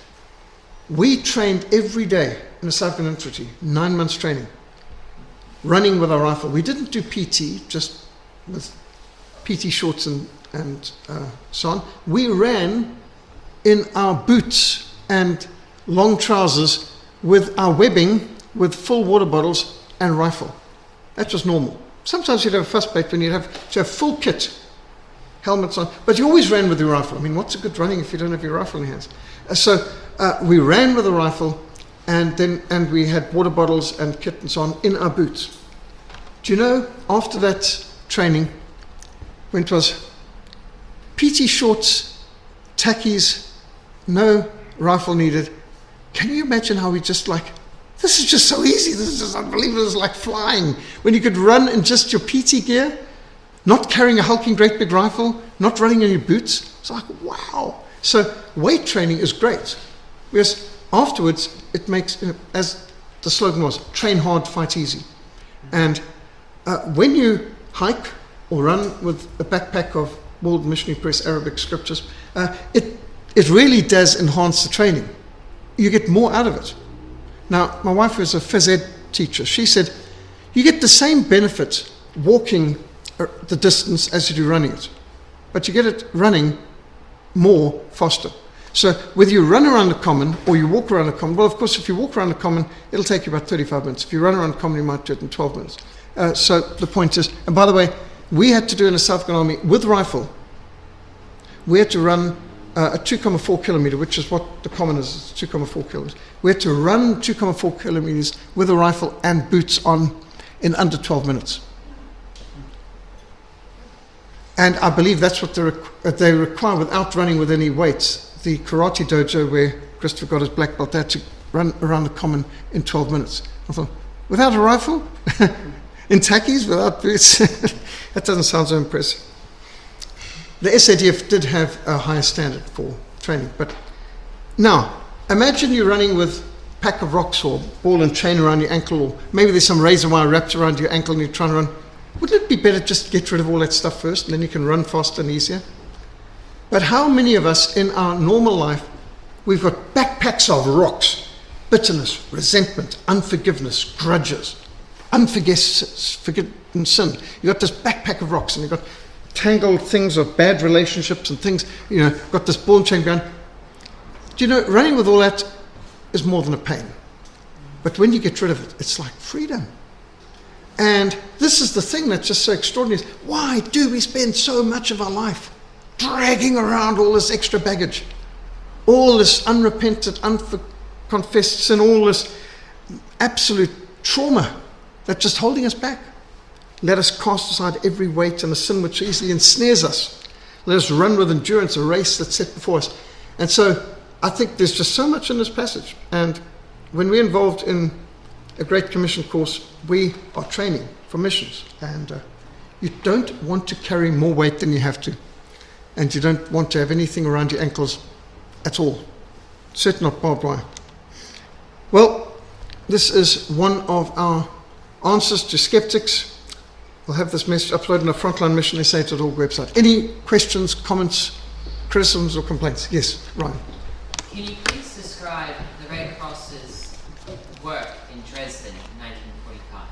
We trained every day in the South African Infantry, nine months training, running with our rifle. We didn't do P T, just with P T shorts and, and uh, so on. We ran in our boots and long trousers with our webbing, with full water bottles and rifle. That was normal. Sometimes you'd have a fuss plate when you'd have to have full kit, helmets on, but you always ran with your rifle. I mean, what's a good running if you don't have your rifle in your hands? Uh, so uh, we ran with a rifle, and then and we had water bottles and kit and so on in our boots. Do you know, after that training, when it was P T shorts, tackies, no rifle needed, can you imagine how we just like, this is just so easy, this is just unbelievable, it's like flying. When you could run in just your P T gear, not carrying a hulking great big rifle, not running in your boots, it's like, wow. So weight training is great, because afterwards it makes, you know, as the slogan was, train hard, fight easy. And uh, when you hike or run with a backpack of World Missionary Press Arabic scriptures, uh, it, it really does enhance the training. You get more out of it. Now, my wife was a phys ed teacher. She said, you get the same benefit walking the distance as you do running it, but you get it running more faster. So whether you run around the common or you walk around the common, well, of course, if you walk around the common, it'll take you about thirty-five minutes. If you run around the common, you might do it in twelve minutes. Uh, so the point is, and by the way, we had to do in the South African Army with rifle, we had to run uh, a two point four kilometer, which is what the common is, two point four kilometers. We had to run two point four kilometers with a rifle and boots on in under twelve minutes. And I believe that's what they, requ- they require without running with any weights. The karate dojo where Christopher got his black belt, they had to run around the common in twelve minutes. I thought, without a rifle? In tackies, without boots? That doesn't sound so impressive. The S A D F did have a higher standard for training. But now, imagine you're running with a pack of rocks or ball and chain around your ankle, or maybe there's some razor wire wrapped around your ankle and you're trying to run. Wouldn't it be better just to get rid of all that stuff first, and then you can run faster and easier? But how many of us in our normal life, we've got backpacks of rocks, bitterness, resentment, unforgiveness, grudges, unforgiven sin. You've got this backpack of rocks, and you've got tangled things of bad relationships and things, you know, got this ball and chain going. Do you know, running with all that is more than a pain. But when you get rid of it, it's like freedom. And this is the thing that's just so extraordinary. Why do we spend so much of our life dragging around all this extra baggage? All this unrepented, unconfessed sin, all this absolute trauma that's just holding us back. Let us cast aside every weight and the sin which easily ensnares us. Let us run with endurance a race that's set before us. And so I think there's just so much in this passage. And when we're involved in a Great Commission course, we are training for missions. And uh, you don't want to carry more weight than you have to. And you don't want to have anything around your ankles at all. Certainly not barbed wire. Well, this is one of our answers to skeptics. We'll have this message uploaded on the Frontline Mission S A dot org website. Any questions, comments, criticisms, or complaints? Yes, Ryan. Can you please describe the Red Cross's work in Dresden in nineteen forty-five?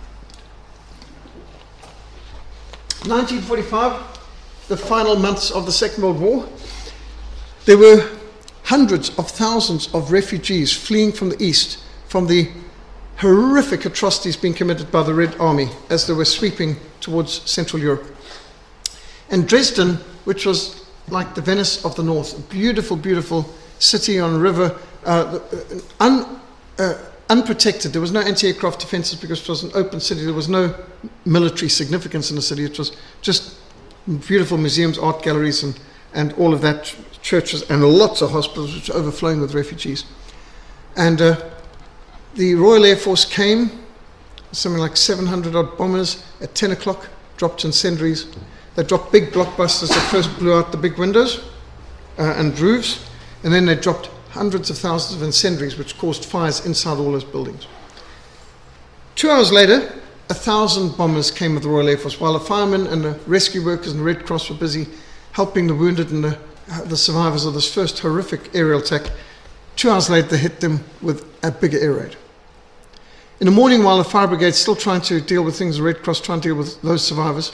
nineteen forty-five, the final months of the Second World War. There were hundreds of thousands of refugees fleeing from the east, from the horrific atrocities being committed by the Red Army as they were sweeping towards Central Europe. And Dresden, which was like the Venice of the North, a beautiful, beautiful city on a river, uh, un, uh, unprotected. There was no anti-aircraft defenses because it was an open city. There was no military significance in the city. It was just beautiful museums, art galleries, and, and all of that, churches, and lots of hospitals which were overflowing with refugees. And uh, the Royal Air Force came, something like seven hundred odd bombers at ten o'clock, dropped incendiaries. They dropped big blockbusters that first blew out the big windows uh, and roofs, and then they dropped hundreds of thousands of incendiaries which caused fires inside all those buildings. Two hours later, a thousand bombers came with the Royal Air Force, while the firemen and the rescue workers and the Red Cross were busy helping the wounded and the, uh, the survivors of this first horrific aerial attack. Two hours later, they hit them with a bigger air raid. In the morning, while the fire brigade's still trying to deal with things, the Red Cross trying to deal with those survivors,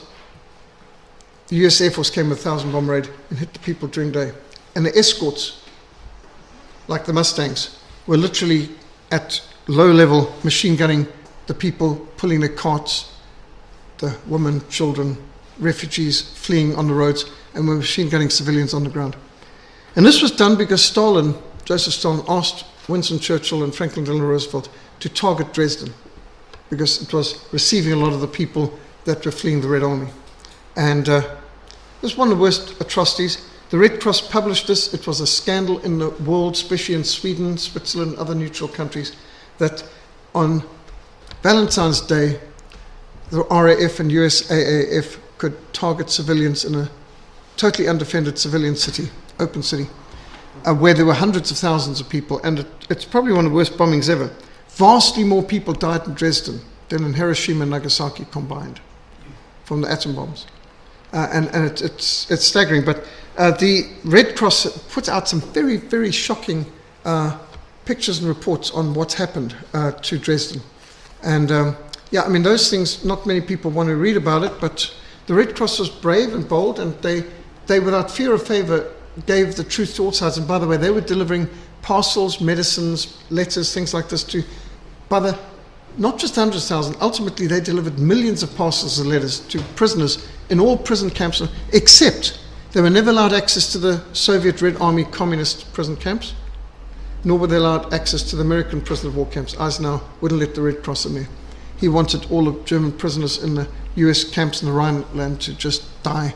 the U S Air Force came with a thousand bomb raid and hit the people during the day. And the escorts, like the Mustangs, were literally at low level machine gunning the people, pulling their carts, the women, children, refugees fleeing on the roads, and were machine gunning civilians on the ground. And this was done because Stalin, Joseph Stalin, asked Winston Churchill and Franklin Delano Roosevelt to target Dresden because it was receiving a lot of the people that were fleeing the Red Army. And uh, it was one of the worst atrocities. The Red Cross published this. It was a scandal in the world, especially in Sweden, Switzerland, other neutral countries, that on Valentine's Day, the R A F and U S A A F could target civilians in a totally undefended civilian city, open city, uh, where there were hundreds of thousands of people. And it, it's probably one of the worst bombings ever. Vastly more people died in Dresden than in Hiroshima and Nagasaki combined from the atom bombs. Uh, and and it, it's, it's staggering. But uh, the Red Cross put out some very, very shocking uh, pictures and reports on what's happened uh, to Dresden. And um, yeah, I mean, those things, not many people want to read about it, but the Red Cross was brave and bold, and they, they without fear or favor, gave the truth to all sides. And by the way, they were delivering parcels, medicines, letters, things like this to, by the, not just hundreds of thousands, ultimately they delivered millions of parcels and letters to prisoners in all prison camps, except they were never allowed access to the Soviet Red Army communist prison camps, nor were they allowed access to the American prisoner of war camps. Eisenhower wouldn't let the Red Cross in there. He wanted all of German prisoners in the U S camps in the Rhineland to just die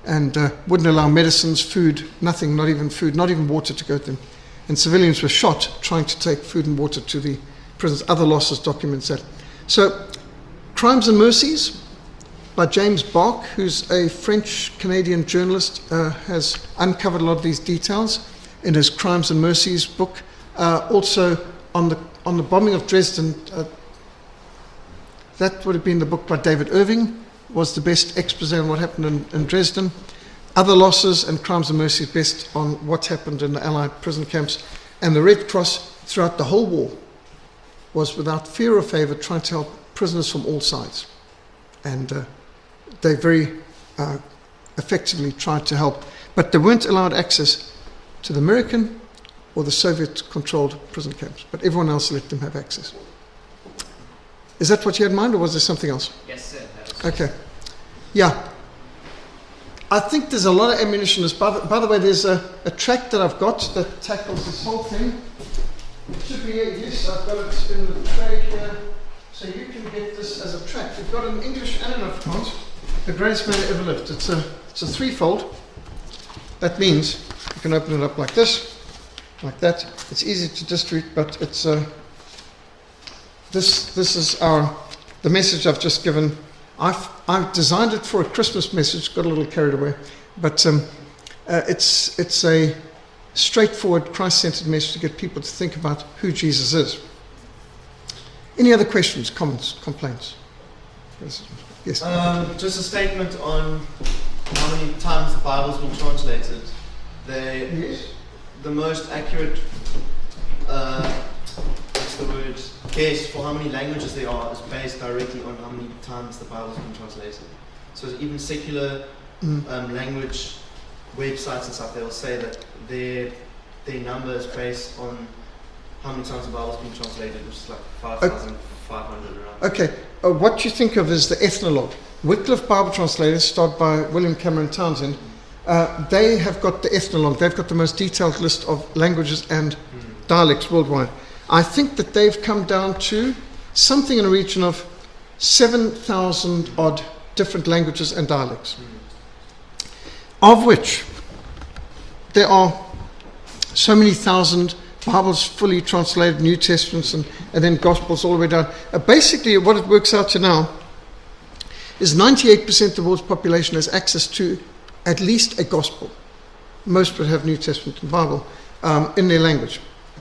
and uh, wouldn't allow medicines, food, nothing, not even food, not even water to go to them. And civilians were shot trying to take food and water to the prisons. Other losses documents that. So, Crimes and Mercies by James Bark, who's a French-Canadian journalist, uh, has uncovered a lot of these details in his Crimes and Mercies book. Uh, also, on the on the bombing of Dresden, uh, that would have been the book by David Irving, was the best expose on what happened in, in Dresden. Other Losses and Crimes and Mercies best on what happened in the Allied prison camps. And the Red Cross, throughout the whole war, was without fear or favor trying to help prisoners from all sides. And uh, they very uh, effectively tried to help. But they weren't allowed access to the American or the Soviet-controlled prison camps. But everyone else let them have access. Is that what you had in mind, or was there something else? Yes, sir. That was Okay. Yeah. I think there's a lot of ammunition. By the, by the way, there's a, a tract that I've got that tackles this whole thing. It should be here. Yes, I've got it in the tray here. So you can get this as a tract. We've got an English and an Afrikaans. The Greatest Man That Ever Lived. It's a, it's a threefold. That means you can open it up like this, like that. It's easy to distribute, but it's uh, this. This is our the message I've just given. I've I've designed it for a Christmas message. Got a little carried away, but um, uh, it's it's a straightforward, Christ-centered message to get people to think about who Jesus is. Any other questions, comments, complaints? Yes. yes. Um, just a statement on how many times the Bible's been translated. They, Yes. The most accurate, uh, what's the word, guess for how many languages there are is based directly on how many times the Bible's been translated. So even secular Mm. um, language websites and stuff, they'll say that their their number is based on how many times the Bible's been translated, which is like five thousand five hundred around. Okay. Uh, what you think of is the Ethnologue. Wycliffe Bible Translators, started by William Cameron Townsend. Uh, they have got the Ethnologue. They've got the most detailed list of languages and Mm. dialects worldwide. I think that they've come down to something in a region of seven thousand odd different languages and dialects, Mm. of which there are so many thousand Bibles fully translated, New Testaments, and, and then Gospels all the way down. Uh, basically, what it works out to now is ninety-eight percent of the world's population has access to at least a Gospel. Most would have New Testament and Bible um, in their language.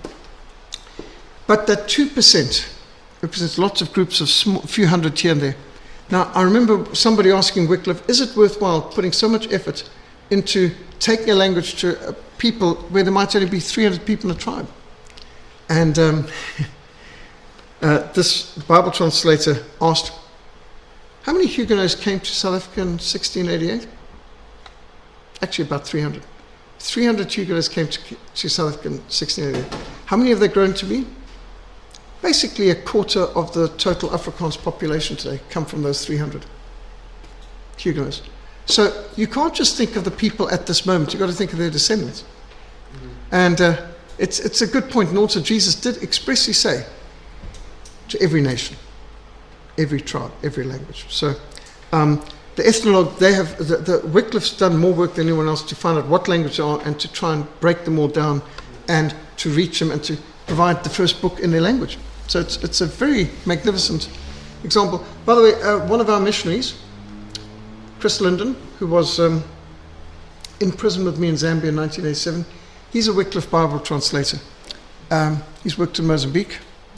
But that two percent represents lots of groups of a few hundred here and there. Now, I remember somebody asking Wycliffe, is it worthwhile putting so much effort into taking a language to uh, people where there might only be three hundred people in a tribe? And um, uh, this Bible translator asked, how many Huguenots came to South Africa in sixteen eighty-eight? Actually, about three hundred. three hundred Huguenots came to, to South Africa in sixteen eighty-eight. How many have they grown to be? Basically, a quarter of the total Afrikaans population today come from those three hundred Huguenots. So you can't just think of the people at this moment, you've got to think of their descendants. Mm-hmm. And uh, it's, it's a good point. And also Jesus did expressly say to every nation, every tribe, every language. So um, the Ethnologue, they have, the, the Wycliffe's done more work than anyone else to find out what language they are and to try and break them all down and to reach them and to provide the first book in their language. So it's, it's a very magnificent example. By the way, uh, one of our missionaries, Chris Linden, who was um, in prison with me in Zambia in nineteen eighty-seven, he's a Wycliffe Bible translator. Um, he's worked in Mozambique.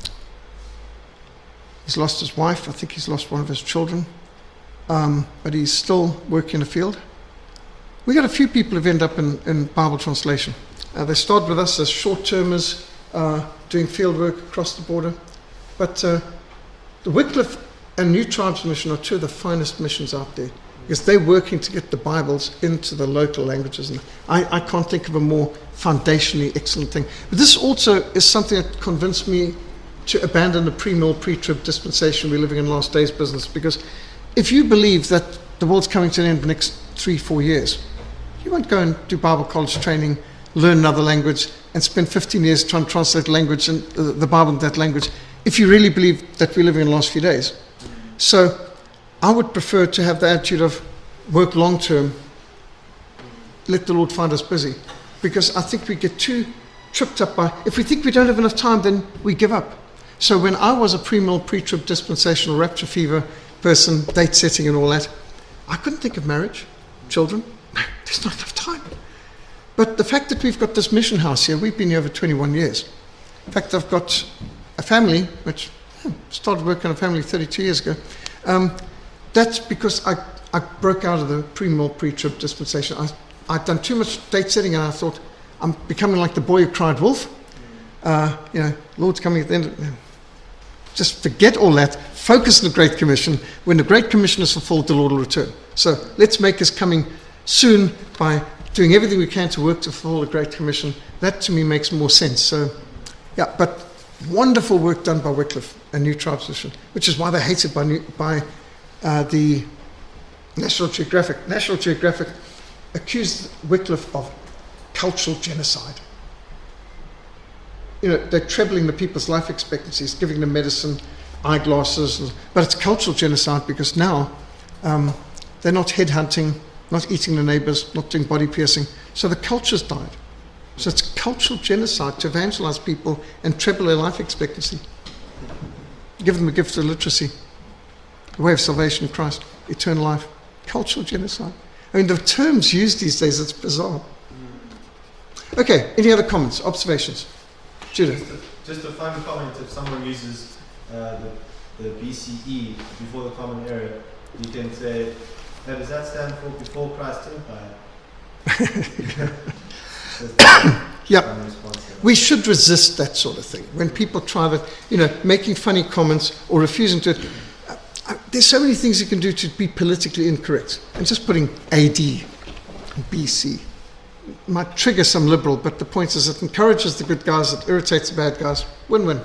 He's lost his wife. I think he's lost one of his children. Um, but he's still working in the field. We got a few people who've ended up in, in Bible translation. Uh, they started with us as short-termers, uh, doing field work across the border. But uh, the Wycliffe and New Tribes Mission are two of the finest missions out there, because they're working to get the Bibles into the local languages. And I, I can't think of a more foundationally excellent thing. But this also is something that convinced me to abandon the pre-mill, pre-trib dispensation we're living in last days business, because if you believe that the world's coming to an end in the next three, four years, you won't go and do Bible college training, learn another language, and spend fifteen years trying to translate language and uh, the Bible in that language, if you really believe that we're living in the last few days. So I would prefer to have the attitude of work long term let the Lord find us busy. Because I think we get too tripped up by, if we think we don't have enough time, then we give up. So when I was a pre-mill, pre-trib, dispensational, rapture fever person, date setting and all that, I couldn't think of marriage, children. There's not enough time. But the fact that we've got this mission house here, we've been here over twenty-one years. In fact, I've got a family, which oh, started working on a family thirty-two years ago. Um, that's because I, I broke out of the pre-mill, pre-trib dispensation. I, I'd done too much date setting, and I thought, I'm becoming like the boy who cried wolf. Uh, you know, Lord's coming at the end. Of, you know, just forget all that. Focus on the Great Commission. When the Great Commission is fulfilled, the Lord will return. So let's make His coming soon by doing everything we can to work to fulfill the Great Commission. That to me makes more sense. So, yeah, but wonderful work done by Wycliffe and New Tribes Mission, which is why they're hated by, New, by uh, the National Geographic. National Geographic accused Wycliffe of cultural genocide. You know, they're trebling the people's life expectancies, giving them medicine, eyeglasses, but it's cultural genocide because now um, they're not headhunting, not eating the neighbors, not doing body piercing. So the culture's died. So it's cultural genocide to evangelize people and treble their life expectancy. Give them a gift of literacy, the way of salvation in Christ, eternal life, cultural genocide. I mean, the terms used these days, it's bizarre. Okay, any other comments, observations? Judah. Just a, just a final comment, if someone uses uh, the, the B C E before the common era, you can say, now does that stand for before Christ's Empire? Yeah, we should resist that sort of thing. When people try that, you know, making funny comments or refusing to, uh, uh, there's so many things you can do to be politically incorrect. And just putting A D, B C, might trigger some liberal, but the point is it encourages the good guys, it irritates the bad guys. Win-win.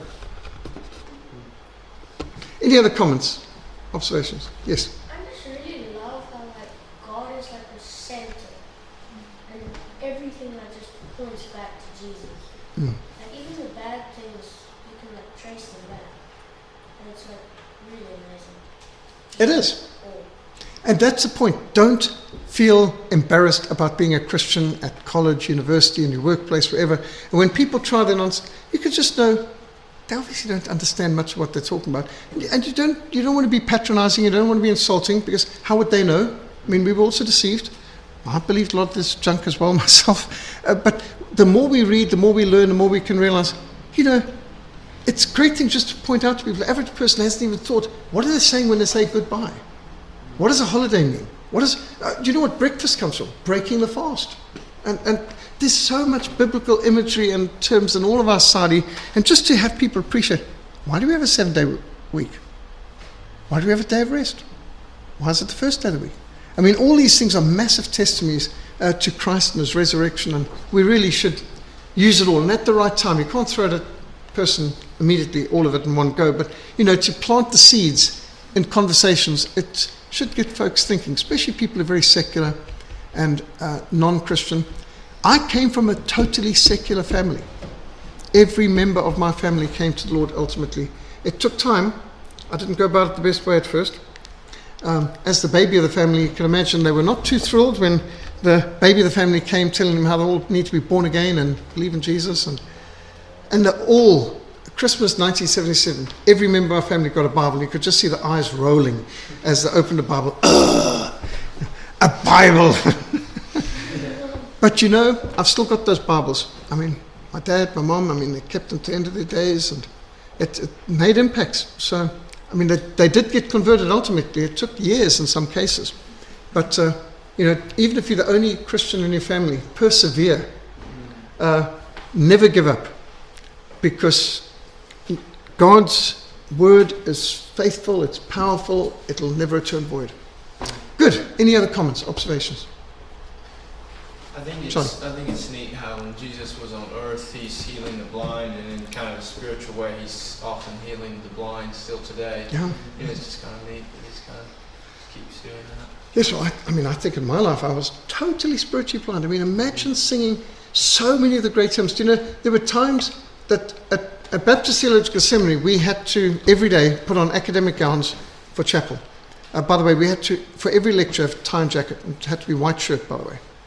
Any other comments, observations? Yes? I just really love how like God is like the center, and everything like just points back to Jesus. Mm. Like even the bad things, you can like trace them back, and it's like really amazing. It is. Oh. And that's the point. Don't feel embarrassed about being a Christian at college, university, in your workplace, wherever. And when people try their nonsense, you can just know they obviously don't understand much of what they're talking about. And you don't you don't want to be patronizing, you don't want to be insulting, because how would they know? I mean, we were also deceived. I believed a lot of this junk as well myself. Uh, but the more we read, the more we learn, the more we can realize, you know, it's a great thing just to point out to people. The average person hasn't even thought, what are they saying when they say goodbye? What does a holiday mean? What is, uh, do you know what breakfast comes from? Breaking the fast. And, and there's so much biblical imagery and terms in all of our society. And just to have people appreciate, why do we have a seven-day week? Why do we have a day of rest? Why is it the first day of the week? I mean, all these things are massive testimonies uh, to Christ and His resurrection. And we really should use it all. And at the right time, you can't throw it at a person immediately, all of it in one go. But, you know, to plant the seeds in conversations, it should get folks thinking, especially people who are very secular and uh, non-Christian. I came from a totally secular family. Every member of my family came to the Lord ultimately. It took time. I didn't go about it the best way at first. Um, as the baby of the family, you can imagine they were not too thrilled when the baby of the family came telling them how they all need to be born again and believe in Jesus. And, and they're all Christmas nineteen seventy-seven, every member of our family got a Bible. You could just see the eyes rolling as they opened the Bible. Ugh, a Bible. But you know, I've still got those Bibles. I mean, my dad, my mom, I mean, they kept them to the end of their days, and it, it made impacts. So, I mean, they, they did get converted ultimately. It took years in some cases. But, uh, you know, even if you're the only Christian in your family, persevere. Uh, never give up. Because God's word is faithful, it's powerful, it'll never return void. Good. Any other comments, observations? I think it's Sorry. I think it's neat how when Jesus was on earth, He's healing the blind, and in kind of a spiritual way, He's often healing the blind still today. Yeah. And it's just kind of neat that He's kind of keeps doing that. Yes, well, I, I mean, I think in my life I was totally spiritually blind. I mean, imagine singing so many of the great hymns. Do you know, there were times that at, at Baptist Theological Seminary, we had to, every day, put on academic gowns for chapel. Uh, by the way, we had to, for every lecture, have a tie and jacket. It had to be white shirt, by the way.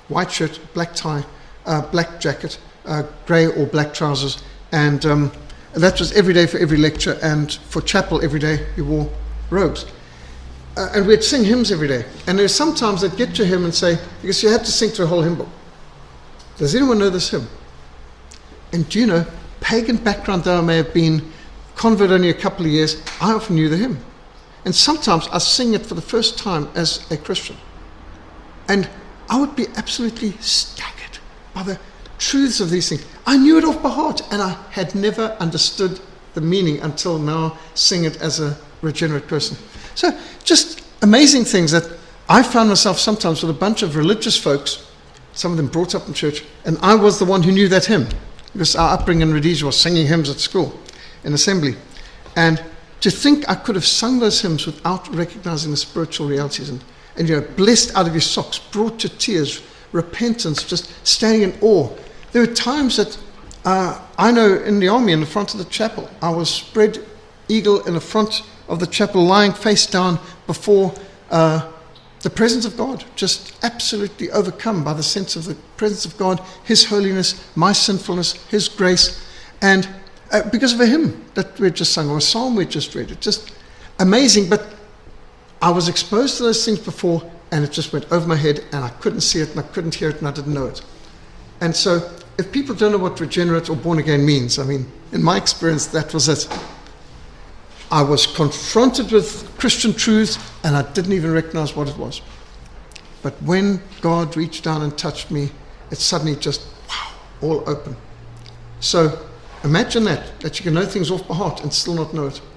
white shirt, black tie, uh, black jacket, uh, grey or black trousers, and um, that was every day for every lecture, and for chapel every day he wore robes. Uh, and we'd sing hymns every day. And there's sometimes I'd get to him and say, because you had to sing through a whole hymn book. Does anyone know this hymn? And do you know, pagan background though I may have been, convert only a couple of years, I often knew the hymn. And sometimes I sing it for the first time as a Christian. And I would be absolutely staggered by the truths of these things. I knew it off by heart, and I had never understood the meaning until now, sing it as a regenerate person. So just amazing things that I found myself sometimes with a bunch of religious folks, some of them brought up in church, and I was the one who knew that hymn, because our upbringing in Rhodesia was singing hymns at school, in assembly. And to think I could have sung those hymns without recognizing the spiritual realities, and, and you know, blessed out of your socks, brought to tears, repentance, just standing in awe. There were times that uh, I know in the army, in the front of the chapel, I was spread eagle in the front of the chapel, lying face down before uh, the presence of God, just absolutely overcome by the sense of the presence of God, His holiness, my sinfulness, His grace, and uh, because of a hymn that we just sung, or a psalm we just read. It's just amazing, but I was exposed to those things before, and it just went over my head, and I couldn't see it, and I couldn't hear it, and I didn't know it. And so, if people don't know what regenerate or born again means, I mean, in my experience, that was it. I was confronted with Christian truths, and I didn't even recognize what it was. But when God reached down and touched me, it suddenly just, wow, all open. So imagine that, that you can know things off by heart and still not know it.